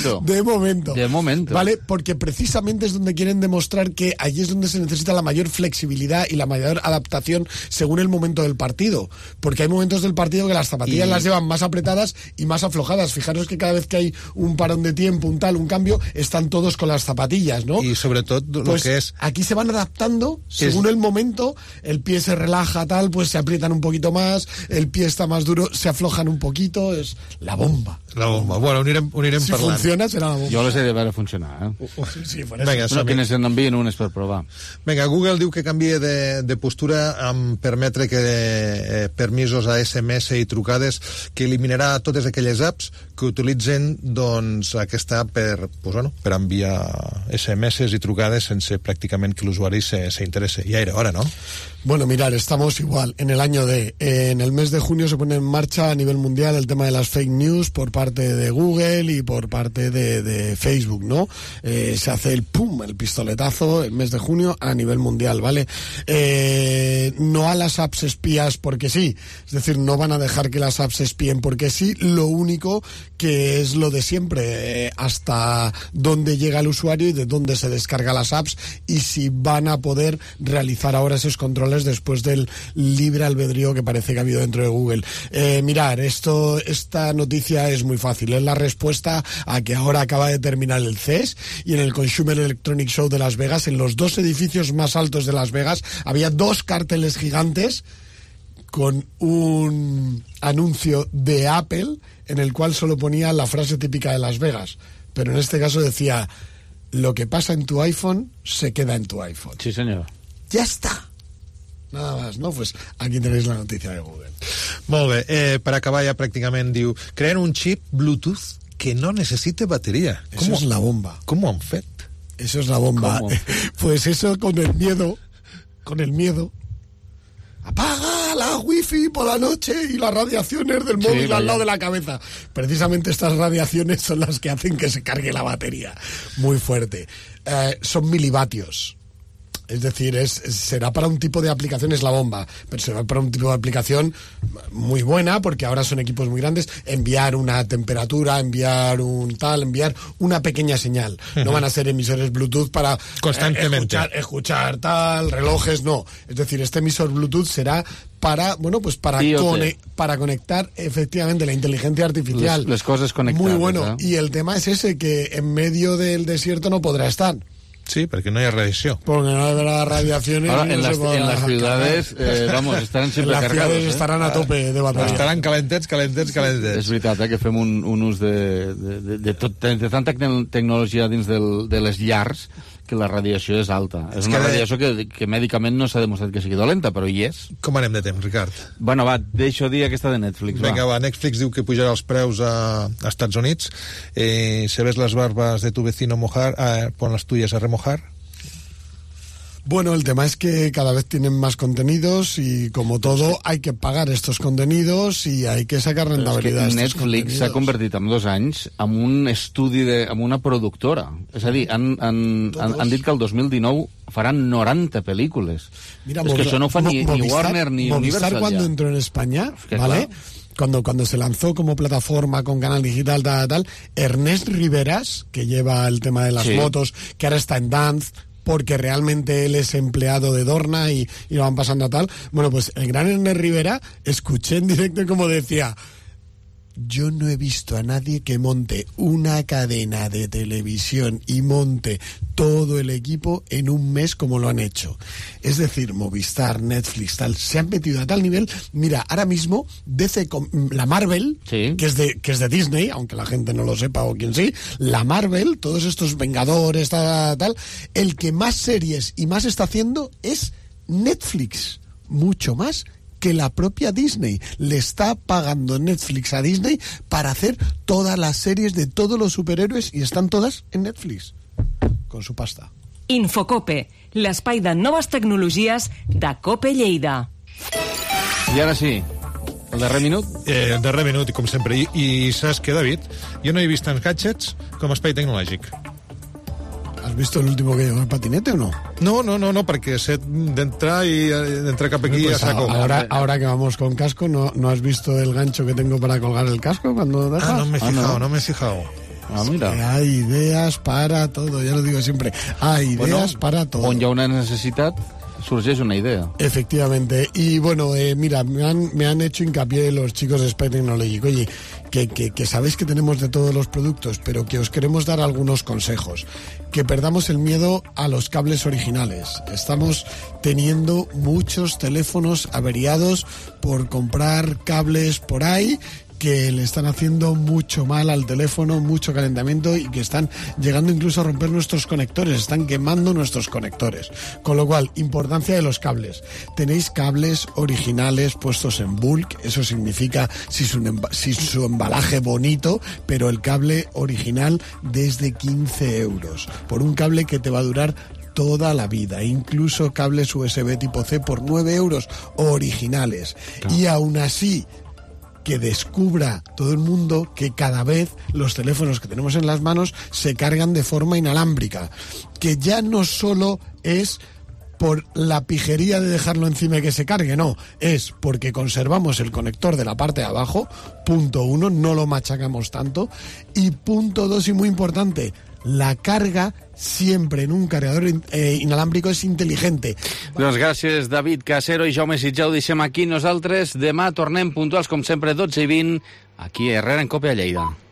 Speaker 26: De momento, ¿vale? Porque precisamente es donde quieren demostrar que allí es donde se necesita la mayor flexibilidad y la mayor adaptación según el momento del partido, porque hay momentos del partido que las zapatillas las llevan más apretadas y más aflojadas. Fijaros que cada vez que hay un parón de tiempo, un cambio, están todos con las zapatillas, ¿no?
Speaker 22: Y sobre todo lo
Speaker 26: pues
Speaker 22: que es...
Speaker 26: aquí se van adaptando según el momento, el pie se relaja, tal, pues se aprietan un poquito más, el pie está más duro, se aflojan un poquito, és la bomba.
Speaker 22: La bomba. Bueno, anirem
Speaker 26: si
Speaker 22: parlant.
Speaker 26: Funciona, serà la bomba.
Speaker 3: Jo les he de veure funcionar,
Speaker 26: Sí, per això.
Speaker 22: Vinga,
Speaker 3: que se n'envien unes per provar.
Speaker 22: Vinga, Google diu que canvia de postura amb permetre que permisos a SMS i trucades, que eliminarà totes aquelles apps que utilitzen doncs aquesta app per enviar SMS i trucades sense pràcticament que l'usuari se interese. Ja era hora, ¿no?
Speaker 26: Bueno, mirar, estamos igual en el año en el mes de junio se pone en marcha a nivel mundial el tema de las fake news por parte de Google y por parte de Facebook, ¿no? Se hace el pistoletazo el mes de junio a nivel mundial, ¿vale? No a las apps espías porque sí, es decir, no van a dejar que las apps espíen porque sí, lo único que es lo de siempre, hasta dónde llega el usuario y de dónde se descarga las apps, y si van a poder realizar ahora esos controles después del libre albedrío que parece que ha habido dentro de Google. Mirar, esta noticia es muy fácil, es la respuesta a que ahora acaba de terminar el CES y en el Consumer Electronics Show de Las Vegas, en los 2 edificios más altos de Las Vegas, había 2 carteles gigantes con un anuncio de Apple en el cual solo ponía la frase típica de Las Vegas, pero en este caso decía: lo que pasa en tu iPhone se queda en tu iPhone.
Speaker 3: Sí, señor.
Speaker 26: Ya está. Nada más, ¿no? Pues aquí tenéis la noticia de Google.
Speaker 22: Molt bé, per acabar ja pràcticament diu, creen un chip Bluetooth que no necesite batería.
Speaker 26: Eso es la bomba.
Speaker 22: ¿Cómo han fet?
Speaker 26: Eso es la bomba. Pues eso con el miedo, apaga la wifi por la noche y las radiaciones del móvil al lado de la cabeza. Precisamente estas radiaciones son las que hacen que se cargue la batería muy fuerte. Son milivatios. Es decir, será para un tipo de aplicación, es la bomba, pero será para un tipo de aplicación muy buena, porque ahora son equipos muy grandes, enviar una temperatura, enviar una pequeña señal. No van a ser emisores Bluetooth para
Speaker 22: constantemente
Speaker 26: escuchar tal, relojes, no. Es decir, este emisor Bluetooth será para, bueno, pues para conectar efectivamente la inteligencia artificial.
Speaker 3: Les cosas conectadas.
Speaker 26: Muy bueno. Y el tema es ese, que en medio del desierto no podrá estar.
Speaker 22: Sí, porque no hay radiación.
Speaker 26: Porque no habrá radiaciones.
Speaker 3: Ahora, en las ciudades, estarán siempre
Speaker 26: cargados. Las ciudades
Speaker 3: estarán
Speaker 26: a tope de bateria.
Speaker 22: Estarán calentets.
Speaker 3: És veritat, que fem un ús de tanta tecnologia dins de les llars que la radiació és alta. És una radiació que mèdicament no s'ha demostrat que sigui dolenta, però hi és.
Speaker 22: Com anem de temps, Ricard?
Speaker 3: Bueno, va, deixo dir aquesta de Netflix.
Speaker 22: Vinga, va, Netflix diu que pujarà els preus a Estats Units. Si ves las barbas de tu vecino mojar, pon las tuyas a remojar.
Speaker 26: Bueno, el tema es que cada vez tienen más contenidos y, como todo, hay que pagar estos contenidos y hay que sacar rentabilitat.
Speaker 3: Netflix s'ha convertit en 2 anys en un estudi, en una productora. És a dir, han dit que el 2019 faran 90 pel·lícules.
Speaker 26: Mira,
Speaker 3: és que això no ho fa ni Warner ni Universal.
Speaker 26: Movistar, cuando entró en España, ¿vale? Cuando se lanzó como plataforma con canal digital, tal, Ernest Riveras, que lleva el tema de las motos, que ahora está en Dance, porque realmente él es empleado de Dorna y lo van pasando a tal. Bueno, pues el gran Ernest Rivera, escuché en directo como decía: yo no he visto a nadie que monte una cadena de televisión y monte todo el equipo en un mes como lo han hecho. Es decir, Movistar, Netflix, tal, se han metido a tal nivel. Mira, ahora mismo DC, la Marvel, que es de Disney, aunque la gente no lo sepa o quien sí, la Marvel, todos estos Vengadores, tal, el que más series y más está haciendo es Netflix, mucho más que la propia Disney. Le está pagando Netflix a Disney para hacer todas las series de todos los superhéroes y están todas en Netflix, con su pasta.
Speaker 1: Infocope, l'espai de noves tecnologies de Cope Lleida.
Speaker 3: I ara sí, el darrer minut?
Speaker 22: El darrer minut, com sempre. I saps què, David? Jo no he vist tants gadgets com espai tecnològic.
Speaker 26: ¿Has visto el último que llevó el patinete o no?
Speaker 22: No, perquè sé d'entrar i d'entrar cap aquí
Speaker 26: pues
Speaker 22: a saco.
Speaker 26: Ahora que vamos con casco, ¿no has visto el gancho que tengo para colgar el casco cuando dejas?
Speaker 22: No me he fijado.
Speaker 26: Mira. Hay ideas para todo, ya lo digo siempre. Hay ideas para todo.
Speaker 3: On hi ha una necessitat, surgeix una idea.
Speaker 26: Efectivamente. Y bueno, mira, me han hecho hincapié los chicos de Spy Technologic. Oye, que sabéis que tenemos de todos los productos, pero que os queremos dar algunos consejos. Que perdamos el miedo a los cables originales. Estamos teniendo muchos teléfonos averiados por comprar cables por ahí, que le están haciendo mucho mal al teléfono, mucho calentamiento y que están llegando incluso a romper nuestros conectores, están quemando nuestros conectores. Con lo cual, importancia de los cables. Tenéis cables originales puestos en bulk, eso significa si su embalaje bonito, pero el cable original desde 15 euros. Por un cable que te va a durar toda la vida, incluso cables USB tipo C por 9 euros originales. Claro. Y aún así, que descubra todo el mundo que cada vez los teléfonos que tenemos en las manos se cargan de forma inalámbrica, que ya no solo es por la pijería de dejarlo encima y que se cargue, no, es porque conservamos el conector de la parte de abajo, punto 1, no lo machacamos tanto, y punto 2, y muy importante, la carga siempre en un cargador inalámbrico és inteligente.
Speaker 3: Doncs gràcies, David Casero i Jaume Sitjà. Ho deixem aquí nosaltres. Demà tornem puntuals, com sempre, 12:20, aquí a Herrera en Cope a Lleida.